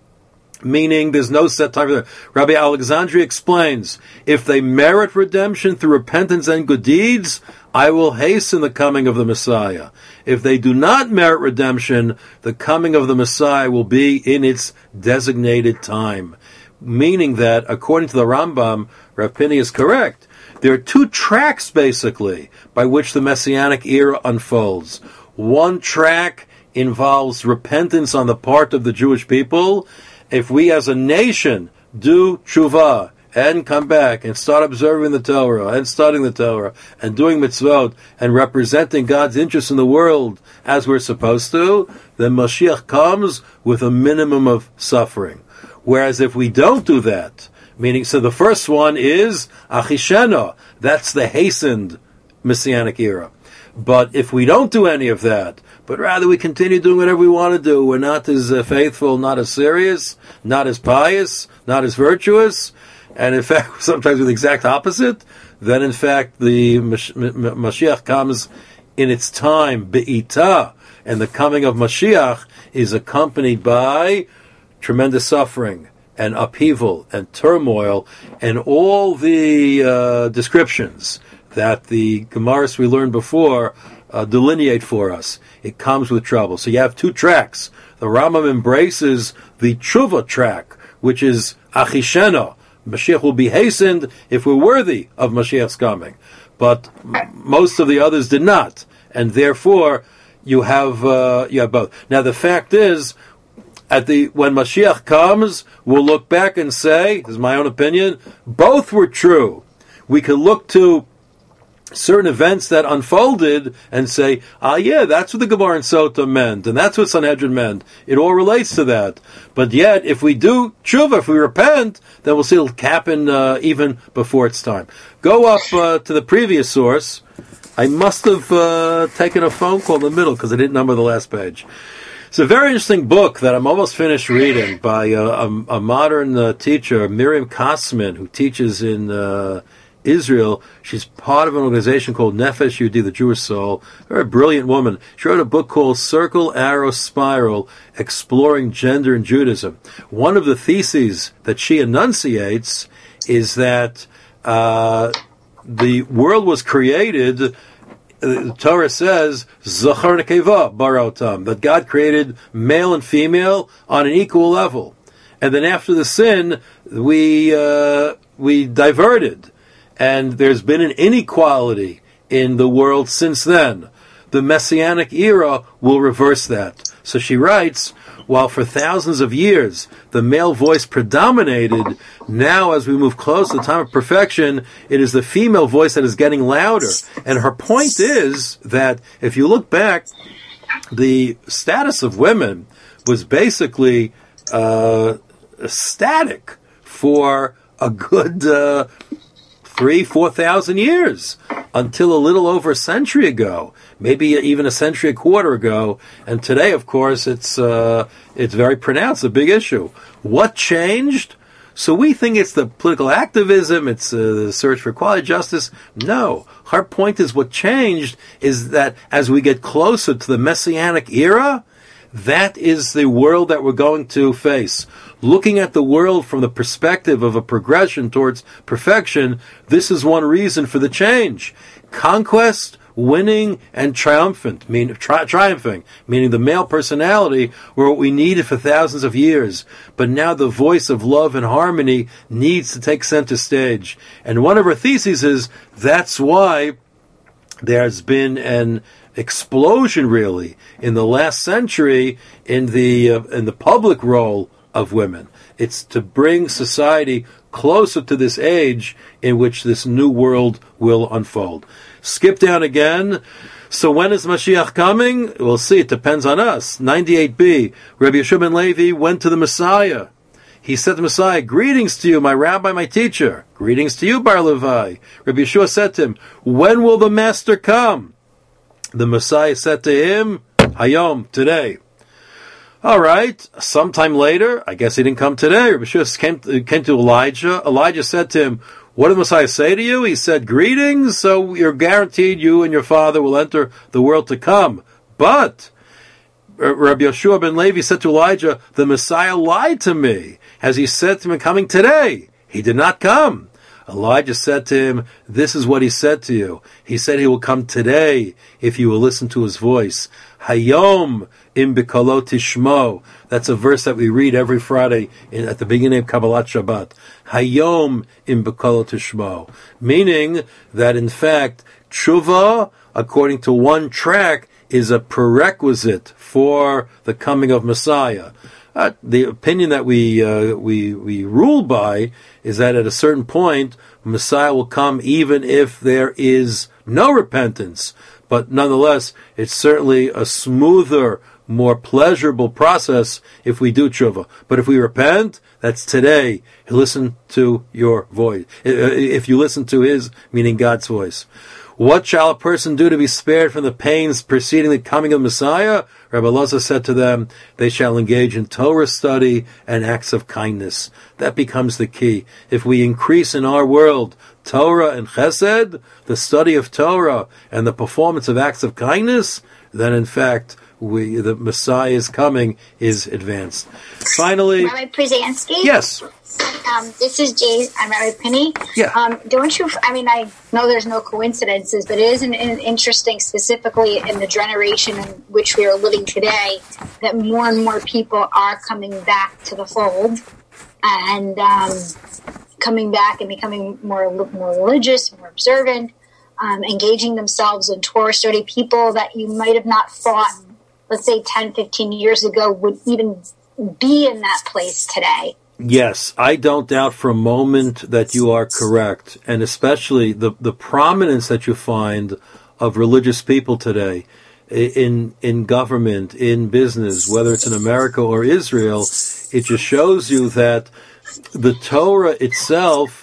meaning there's no set time for that. Rabbi Alexandri explains, if they merit redemption through repentance and good deeds, I will hasten the coming of the Messiah. If they do not merit redemption, the coming of the Messiah will be in its designated time. Meaning that, according to the Rambam, Rav Pini is correct. There are two tracks, basically, by which the Messianic era unfolds. One track involves repentance on the part of the Jewish people. If we as a nation do tshuva and come back and start observing the Torah and studying the Torah and doing mitzvot and representing God's interests in the world as we're supposed to, then Mashiach comes with a minimum of suffering. Whereas if we don't do that, meaning, so the first one is Achishena, that's the hastened Messianic era. But if we don't do any of that, but rather we continue doing whatever we want to do, we're not as uh, faithful, not as serious, not as pious, not as virtuous, and in fact, sometimes with the exact opposite, then in fact the Mashiach comes in its time, be'ita, and the coming of Mashiach is accompanied by tremendous suffering and upheaval and turmoil and all the uh, descriptions that the Gemaras we learned before uh, delineate for us. It comes with trouble. So you have two tracks. The Rambam embraces the tshuva track, which is Achishena. Mashiach will be hastened if we're worthy of Mashiach's coming. But m- most of the others did not. And therefore, you have uh, you have both. Now the fact is, at the when Mashiach comes, we'll look back and say, this is my own opinion, both were true. We could look to certain events that unfolded and say, ah, yeah, that's what the Gemara and Sota meant, and that's what Sanhedrin meant. It all relates to that. But yet, if we do tshuva, if we repent, then we'll see it'll happen uh, even before it's time. Go up uh, to the previous source. I must have uh, taken a phone call in the middle because I didn't number the last page. It's a very interesting book that I'm almost finished reading by uh, a, a modern uh, teacher, Miriam Kosman, who teaches in uh, Israel. She's part of an organization called Nefesh Yehudi, the Jewish Soul. Very brilliant woman. She wrote a book called Circle, Arrow, Spiral, Exploring Gender in Judaism. One of the theses that she enunciates is that uh, the world was created, the Torah says, Zachar Nekeva Barotam, that God created male and female on an equal level. And then after the sin, we uh, we diverted. And there's been an inequality in the world since then. The Messianic era will reverse that. So she writes, while for thousands of years the male voice predominated, now as we move close to the time of perfection, it is the female voice that is getting louder. And her point is that if you look back, the status of women was basically uh, static for a good uh, three, four thousand years, until a little over a century ago, maybe even a century a quarter ago. And today, of course, it's uh, it's very pronounced, a big issue. What changed? So we think it's the political activism, it's uh, the search for equality, justice. No. Her point is what changed is that as we get closer to the Messianic era, that is the world that we're going to face. Looking at the world from the perspective of a progression towards perfection, this is one reason for the change. Conquest, winning, and triumphant, mean, tri- triumphing, meaning the male personality were what we needed for thousands of years. But now the voice of love and harmony needs to take center stage. And one of her theses is that's why there's been an explosion, really, in the last century in the uh, in the public role of women. It's to bring society closer to this age in which this new world will unfold. Skip down again. So when is Mashiach coming? We'll see. It depends on us. ninety-eight b. Rabbi Yeshua ben Levi went to the Messiah. He said to the Messiah, "Greetings to you, my rabbi, my teacher. Greetings to you, Bar Levi." Rabbi Yeshua said to him, "When will the master come?" The Messiah said to him, "Hayom, today." All right, sometime later, I guess he didn't come today. Rabbi Yeshua came, came to Elijah. Elijah said to him, "What did the Messiah say to you?" He said, "Greetings, so you're guaranteed you and your father will enter the world to come." But Rabbi Yeshua ben Levi said to Elijah, "The Messiah lied to me, as he said to me coming today. He did not come." Elijah said to him, "This is what he said to you. He said he will come today if you will listen to his voice. Hayom im b'kalo tishmo." That's a verse that we read every Friday in, at the beginning of Kabbalat Shabbat. Hayom im b'kalo tishmo. Meaning that in fact, tshuva, according to one track, is a prerequisite for the coming of Messiah. Uh, the opinion that we uh, we we rule by is that at a certain point, Messiah will come even if there is no repentance. But nonetheless, it's certainly a smoother, more pleasurable process if we do tshuva. But if we repent, that's today. Listen to your voice. If you listen to his, meaning God's voice. What shall a person do to be spared from the pains preceding the coming of Messiah? Rabbi Elazar said to them, they shall engage in Torah study and acts of kindness. That becomes the key. If we increase in our world Torah and Chesed, the study of Torah and the performance of acts of kindness, then in fact, we, the Messiah's coming is advanced. Finally, Rabbi Przansky? Yes. Um, this is Jay. I'm Rabbi Penny. Yeah. Um, don't you? I mean, I know there's no coincidences, but it is an, an interesting, specifically in the generation in which we are living today, that more and more people are coming back to the fold and um, coming back and becoming more more religious, more observant, um, engaging themselves in Torah study. People that you might have not thought, let's say, ten, fifteen years ago, would even be in that place today. Yes, I don't doubt for a moment that you are correct, and especially the, the prominence that you find of religious people today in in government, in business, whether it's in America or Israel. It just shows you that the Torah itself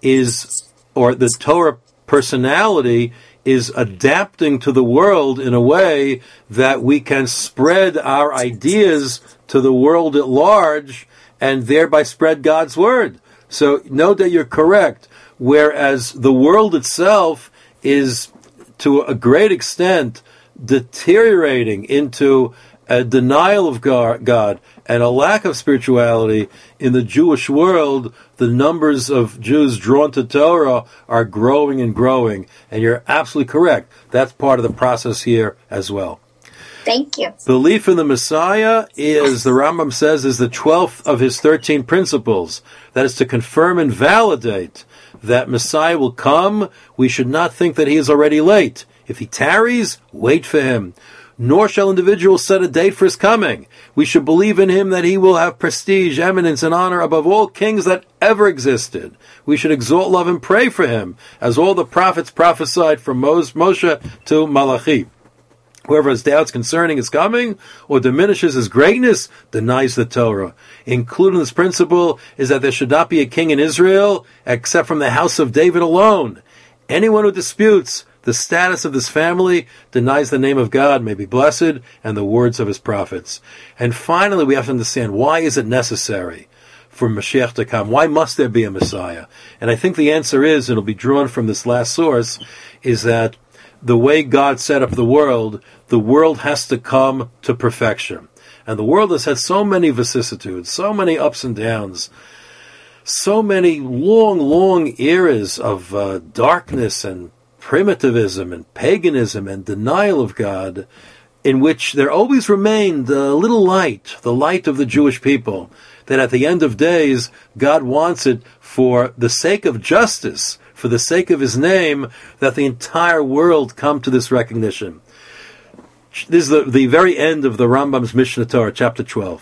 is, or the Torah personality is adapting to the world in a way that we can spread our ideas to the world at large and thereby spread God's word. So know that you're correct. Whereas the world itself is, to a great extent, deteriorating into a denial of God and a lack of spirituality. In the Jewish world, the numbers of Jews drawn to Torah are growing and growing. And you're absolutely correct. That's part of the process here as well. Thank you. Belief in the Messiah is, the Rambam says, is the twelfth of his thirteen principles. That is to confirm and validate that Messiah will come. We should not think that he is already late. If he tarries, wait for him. Nor shall individuals set a date for his coming. We should believe in him that he will have prestige, eminence, and honor above all kings that ever existed. We should exalt, love, and pray for him, as all the prophets prophesied from Moshe to Malachi. Whoever has doubts concerning his coming or diminishes his greatness denies the Torah. Included in this principle is that there should not be a king in Israel except from the house of David alone. Anyone who disputes the status of this family denies the name of God, may be blessed, and the words of his prophets. And finally, we have to understand, why is it necessary for Mashiach to come? Why must there be a Messiah? And I think the answer is, and it'll be drawn from this last source, is that the way God set up the world, the world has to come to perfection. And the world has had so many vicissitudes, so many ups and downs, so many long, long eras of uh, darkness and primitivism and paganism and denial of God, in which there always remained a little light, the light of the Jewish people, that at the end of days, God wants it for the sake of justice, for the sake of his name, that the entire world come to this recognition. This is the, the very end of the Rambam's Mishnah Torah, chapter twelve.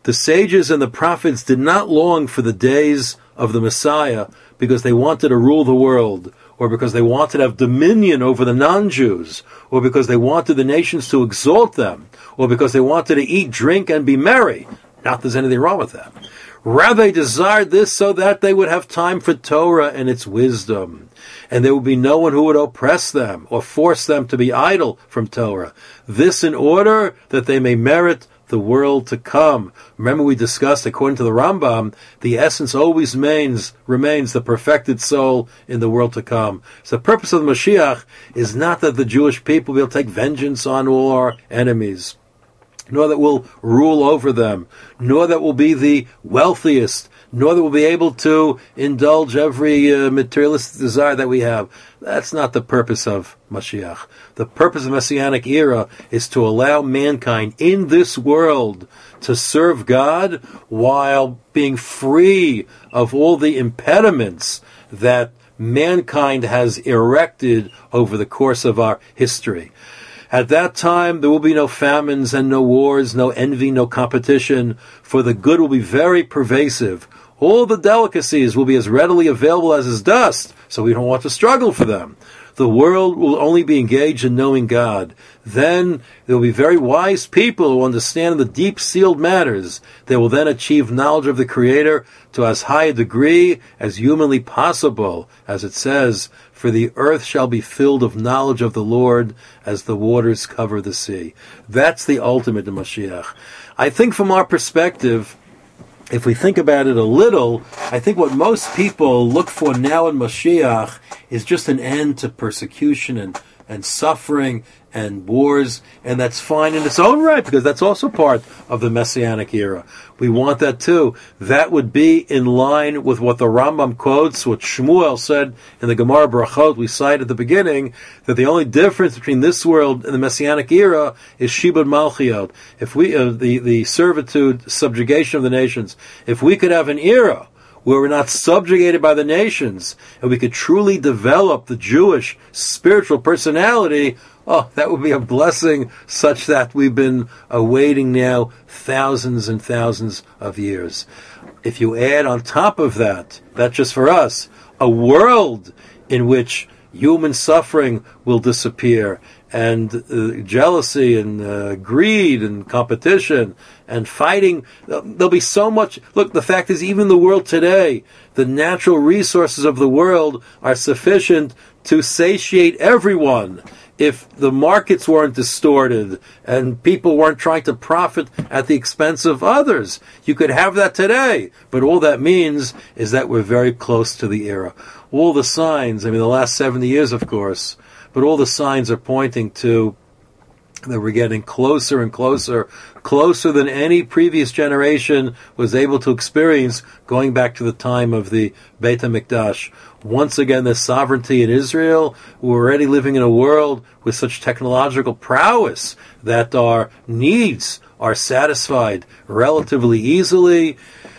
The sages and the prophets did not long for the days of the Messiah because they wanted to rule the world, or because they wanted to have dominion over the non-Jews, or because they wanted the nations to exalt them, or because they wanted to eat, drink, and be merry. Not that there's anything wrong with that. Rather, they desired this so that they would have time for Torah and its wisdom, and there would be no one who would oppress them or force them to be idle from Torah. This in order that they may merit the world to come. Remember, we discussed, according to the Rambam, the essence always remains, remains the perfected soul in the world to come. So the purpose of the Mashiach is not that the Jewish people will take vengeance on all our enemies, nor that we'll rule over them, nor that we'll be the wealthiest, nor that we'll be able to indulge every uh, materialistic desire that we have. That's not the purpose of Mashiach. The purpose of the Messianic era is to allow mankind in this world to serve God while being free of all the impediments that mankind has erected over the course of our history. At that time, there will be no famines and no wars, no envy, no competition, for the good will be very pervasive. All the delicacies will be as readily available as is dust, so we don't want to struggle for them. The world will only be engaged in knowing God. Then there will be very wise people who understand the deep-sealed matters. They will then achieve knowledge of the Creator to as high a degree as humanly possible, as it says, for the earth shall be filled of knowledge of the Lord as the waters cover the sea. That's the ultimate in Mashiach. I think from our perspective, if we think about it a little, I think what most people look for now in Mashiach is just an end to persecution and, and suffering and wars, and that's fine in its own right, because that's also part of the Messianic era. We want that too. That would be in line with what the Rambam quotes, what Shmuel said in the Gemara Brachot we cited at the beginning, that the only difference between this world and the Messianic era is Shibud Malchiot. If we, uh, the, the servitude, subjugation of the nations, if we could have an era where we're not subjugated by the nations, and we could truly develop the Jewish spiritual personality, oh, that would be a blessing such that we've been awaiting now thousands and thousands of years. If you add on top of that, that's just for us, a world in which human suffering will disappear, and uh, jealousy and uh, greed and competition and fighting, there'll be so much. Look, the fact is, even the world today, the natural resources of the world are sufficient to satiate everyone if the markets weren't distorted and people weren't trying to profit at the expense of others. You could have that today, but all that means is that we're very close to the era. All the signs, I mean, the last seventy years, of course, but all the signs are pointing to that we're getting closer and closer, closer than any previous generation was able to experience, going back to the time of the Beit HaMikdash. Once again, the sovereignty in Israel. We're already living in a world with such technological prowess that our needs are satisfied relatively easily.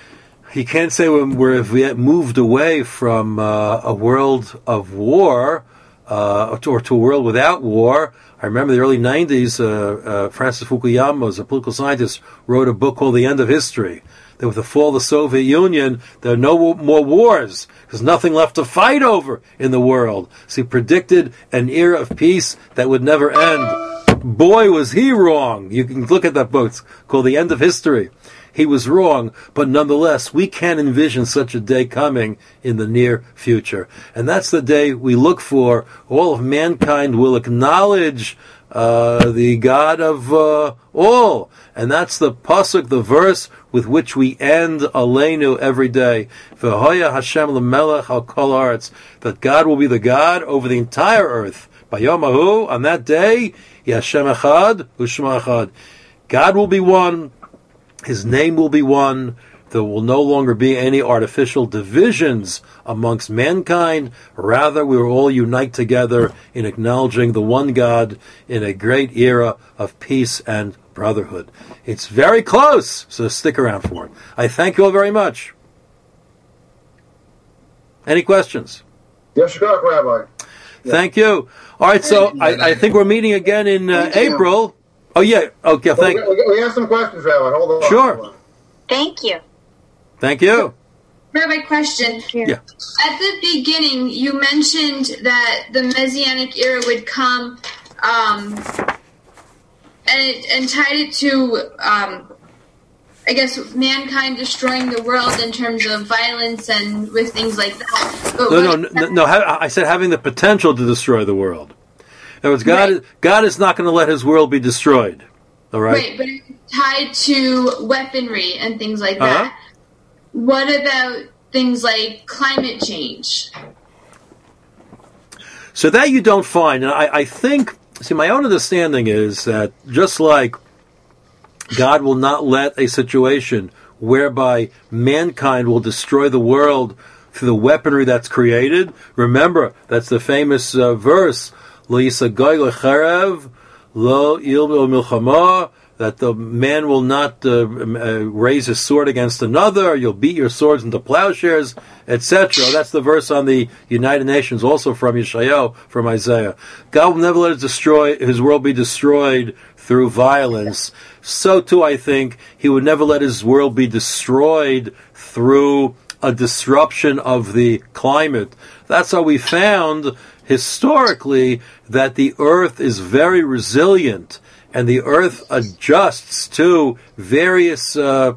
You can't say we're, if we moved away from uh, a world of war, Uh, or to a world without war. I remember the early nineties, uh, uh, Francis Fukuyama, a political scientist, wrote a book called The End of History. That with the fall of the Soviet Union, there are no more wars. There's nothing left to fight over in the world. So he predicted an era of peace that would never end. Boy, was he wrong. You can look at that book. It's called The End of History. He was wrong, but nonetheless, we can't envision such a day coming in the near future. And that's the day we look for. All of mankind will acknowledge uh, the God of uh, all. And that's the pasuk, the verse with which we end Aleinu every day. V'hoya Hashem l'melech al kol haaretz. That God will be the God over the entire earth. Bayomahu, on that day, Yashem echad, u'shma echad. God will be one. His name will be one. There will no longer be any artificial divisions amongst mankind. Rather, we will all unite together in acknowledging the one God in a great era of peace and brotherhood. It's very close, so stick around for it. I thank you all very much. Any questions? Yes, sure, Rabbi. Yeah. Thank you. All right, so I, I think we're meeting again in uh, April. Oh, yeah. Okay, thank you. We, we have some questions, Rabbi. Hold on. Sure. Hold on. Thank you. Thank you. Rabbi, question. Yeah. At the beginning, you mentioned that the Messianic era would come, um, and, and tied it to, um, I guess, mankind destroying the world in terms of violence and with things like that. But No, no, no, no. I said having the potential to destroy the world. In other words, God, right. God is not going to let His world be destroyed. All right? Right, but it's tied to weaponry and things like that. Uh-huh. What about things like climate change? So that you don't find. And I, I think, see, my own understanding is that just like God will not let a situation whereby mankind will destroy the world through the weaponry that's created. Remember, that's the famous uh, verse, Lo yisagoy lecherev, lo yilbo milchama, that the man will not uh, uh, raise his sword against another, you'll beat your swords into plowshares, et cetera. That's the verse on the United Nations, also from Yeshayahu, from Isaiah. God will never let his, destroy, his world be destroyed through violence. So too, I think, he would never let his world be destroyed through a disruption of the climate. That's how we found, historically, that the earth is very resilient, and the earth adjusts to various uh,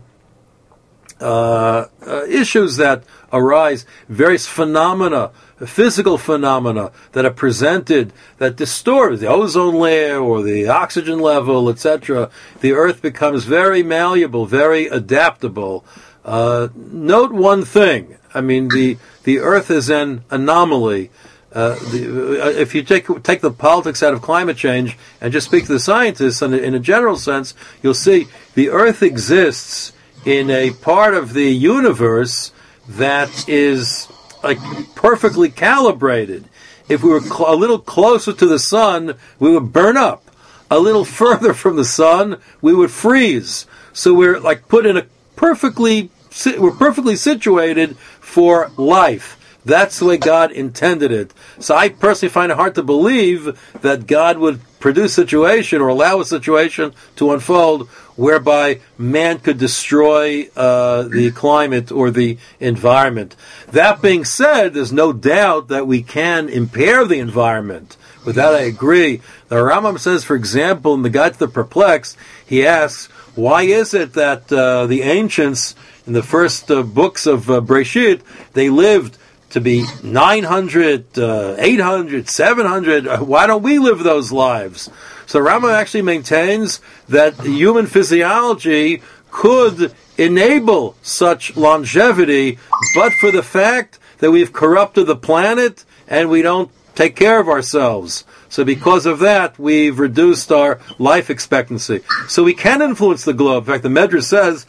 uh, uh, issues that arise, various phenomena, physical phenomena that are presented that distort the ozone layer or the oxygen level, et cetera. The earth becomes very malleable, very adaptable. Uh, note one thing. I mean, the the earth is an anomaly. Uh, the, uh, if you take take the politics out of climate change and just speak to the scientists in a, in a general sense, you'll see the Earth exists in a part of the universe that is like perfectly calibrated. If we were cl- a little closer to the sun, we would burn up. A little further from the sun, we would freeze. So we're like put in a perfectly we're perfectly situated for life. That's the way God intended it. So I personally find it hard to believe that God would produce a situation or allow a situation to unfold whereby man could destroy uh, the climate or the environment. That being said, there's no doubt that we can impair the environment. With that, I agree. The Rambam says, for example, in the Guide to the Perplexed, he asks, why is it that uh, the ancients, in the first uh, books of uh, Breshit, they lived to be nine hundred, uh, eight hundred, seven hundred. Why don't we live those lives? So Rambam actually maintains that human physiology could enable such longevity, but for the fact that we've corrupted the planet and we don't take care of ourselves. So because of that, we've reduced our life expectancy. So we can influence the globe. In fact, the Medrash says,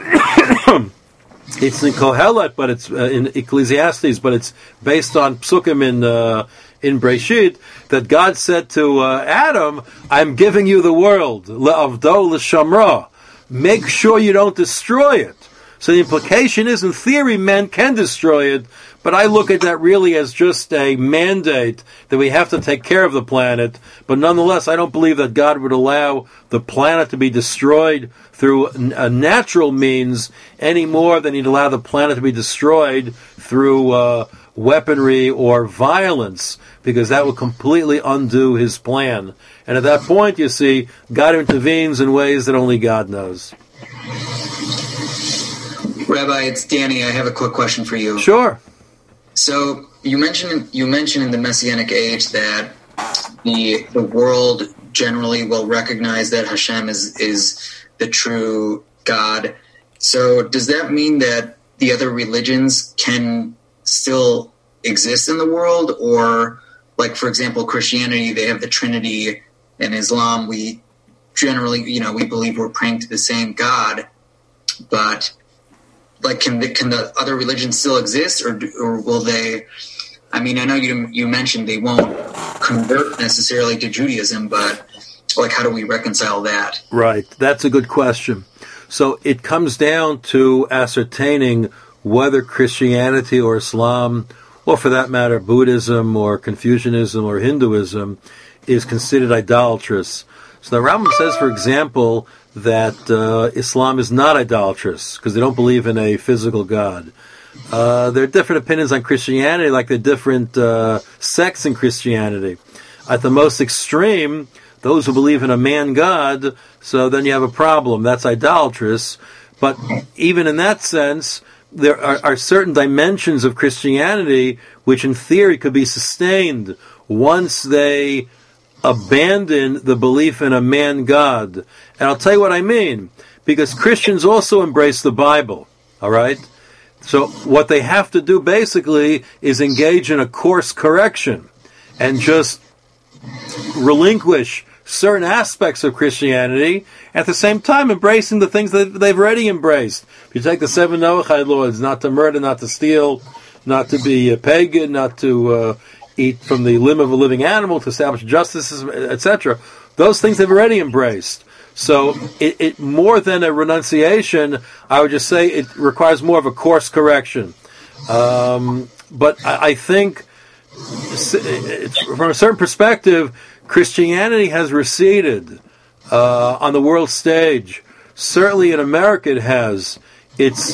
it's in Kohelet, but it's uh, in Ecclesiastes, but it's based on psukim in uh, in Breshit, that God said to uh, Adam, I'm giving you the world, le'avdo l'shamra. Make sure you don't destroy it. So the implication is, in theory, man can destroy it, but I look at that really as just a mandate that we have to take care of the planet. But nonetheless, I don't believe that God would allow the planet to be destroyed through a natural means any more than he'd allow the planet to be destroyed through uh, weaponry or violence, because that would completely undo his plan. And at that point, you see, God intervenes in ways that only God knows. Rabbi, it's Danny. I have a quick question for you. Sure. So you mentioned you mentioned in the Messianic age that the the world generally will recognize that Hashem is is the true God. So does that mean that the other religions can still exist in the world? Or, like, for example, Christianity, they have the Trinity, and Islam, we generally, you know, we believe we're praying to the same God, but like, can the, can the other religions still exist, or or will they? I mean, I know you you mentioned they won't convert necessarily to Judaism, but like, how do we reconcile that? Right, that's a good question. So it comes down to ascertaining whether Christianity or Islam, or for that matter, Buddhism or Confucianism or Hinduism, is considered idolatrous. So the Rambam says, for example, that uh, Islam is not idolatrous because they don't believe in a physical God. Uh, there are different opinions on Christianity, like the different uh, sects in Christianity. At the most extreme, those who believe in a man God, so then you have a problem. That's idolatrous. But even in that sense, there are, are certain dimensions of Christianity which in theory could be sustained once they abandon the belief in a man God. And I'll tell you what I mean, because Christians also embrace the Bible, all right? So what they have to do basically is engage in a course correction and just relinquish certain aspects of Christianity, at the same time embracing the things that they've already embraced. If you take the seven Noahide laws, not to murder, not to steal, not to be a pagan, not to uh, eat from the limb of a living animal, to establish justice, et cetera, those things they've already embraced. So it, it more than a renunciation, I would just say it requires more of a course correction. Um, but I, I think from a certain perspective, Christianity has receded uh, on the world stage. Certainly in America it has. Its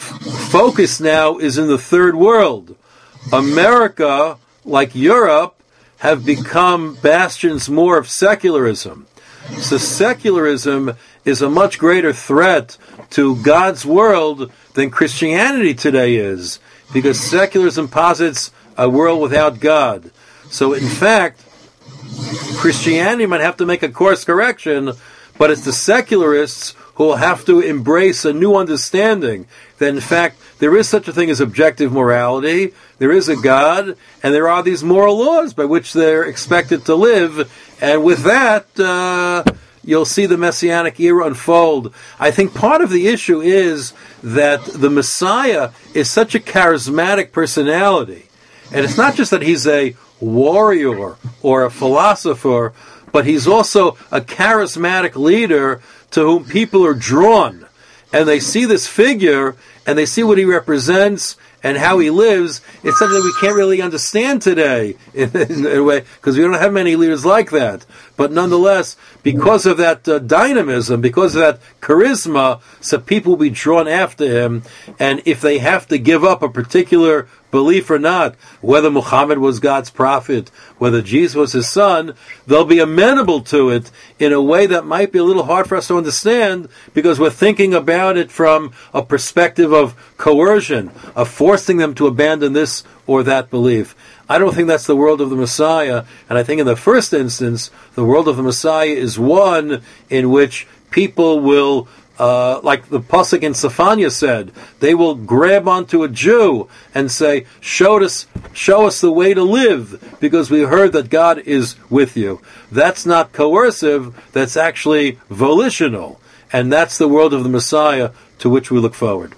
focus now is in the third world. America, like Europe, have become bastions more of secularism. So secularism is a much greater threat to God's world than Christianity today is, because secularism posits a world without God. So in fact, Christianity might have to make a course correction, but it's the secularists who will have to embrace a new understanding that in fact there is such a thing as objective morality, there is a God, and there are these moral laws by which they're expected to live, and with that, uh, you'll see the Messianic era unfold. I think part of the issue is that the Messiah is such a charismatic personality, and it's not just that he's a warrior or a philosopher, but he's also a charismatic leader to whom people are drawn. And they see this figure, and they see what he represents and how he lives. It's something that we can't really understand today, in, in a way, because we don't have many leaders like that. But nonetheless, because of that uh, dynamism, because of that charisma, so people will be drawn after him. And if they have to give up a particular belief or not, whether Muhammad was God's prophet, whether Jesus was his son, they'll be amenable to it in a way that might be a little hard for us to understand, because we're thinking about it from a perspective of coercion, of forcing them to abandon this or that belief. I don't think that's the world of the Messiah, and I think in the first instance, the world of the Messiah is one in which people will Uh, like the Pasuk in Sephania said, they will grab onto a Jew and say, show us, show us the way to live, because we heard that God is with you. That's not coercive, that's actually volitional. And that's the world of the Messiah to which we look forward.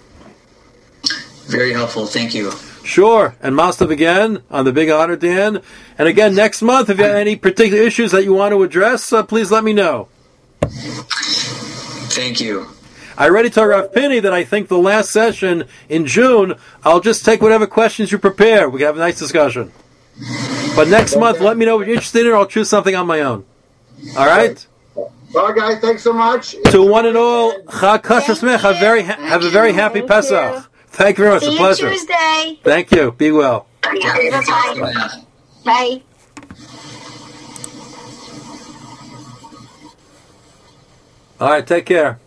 Very helpful, thank you. Sure, and Mastav again on the Big Honor, Dan. And again, next month, if you have any particular issues that you want to address, uh, please let me know. Thank you. I already told Rav Pinney that I think the last session in June, I'll just take whatever questions you prepare. We can have a nice discussion. But next month, let me know what you're interested in, or I'll choose something on my own. All right? All right, guys. Thanks so much. To one and all, Chag Kosher Smech. Have, very ha- have a very happy Thank Pesach. you. Thank you very much. See It's a pleasure. you Tuesday. Thank you. Be well. Bye. Bye. All right, take care.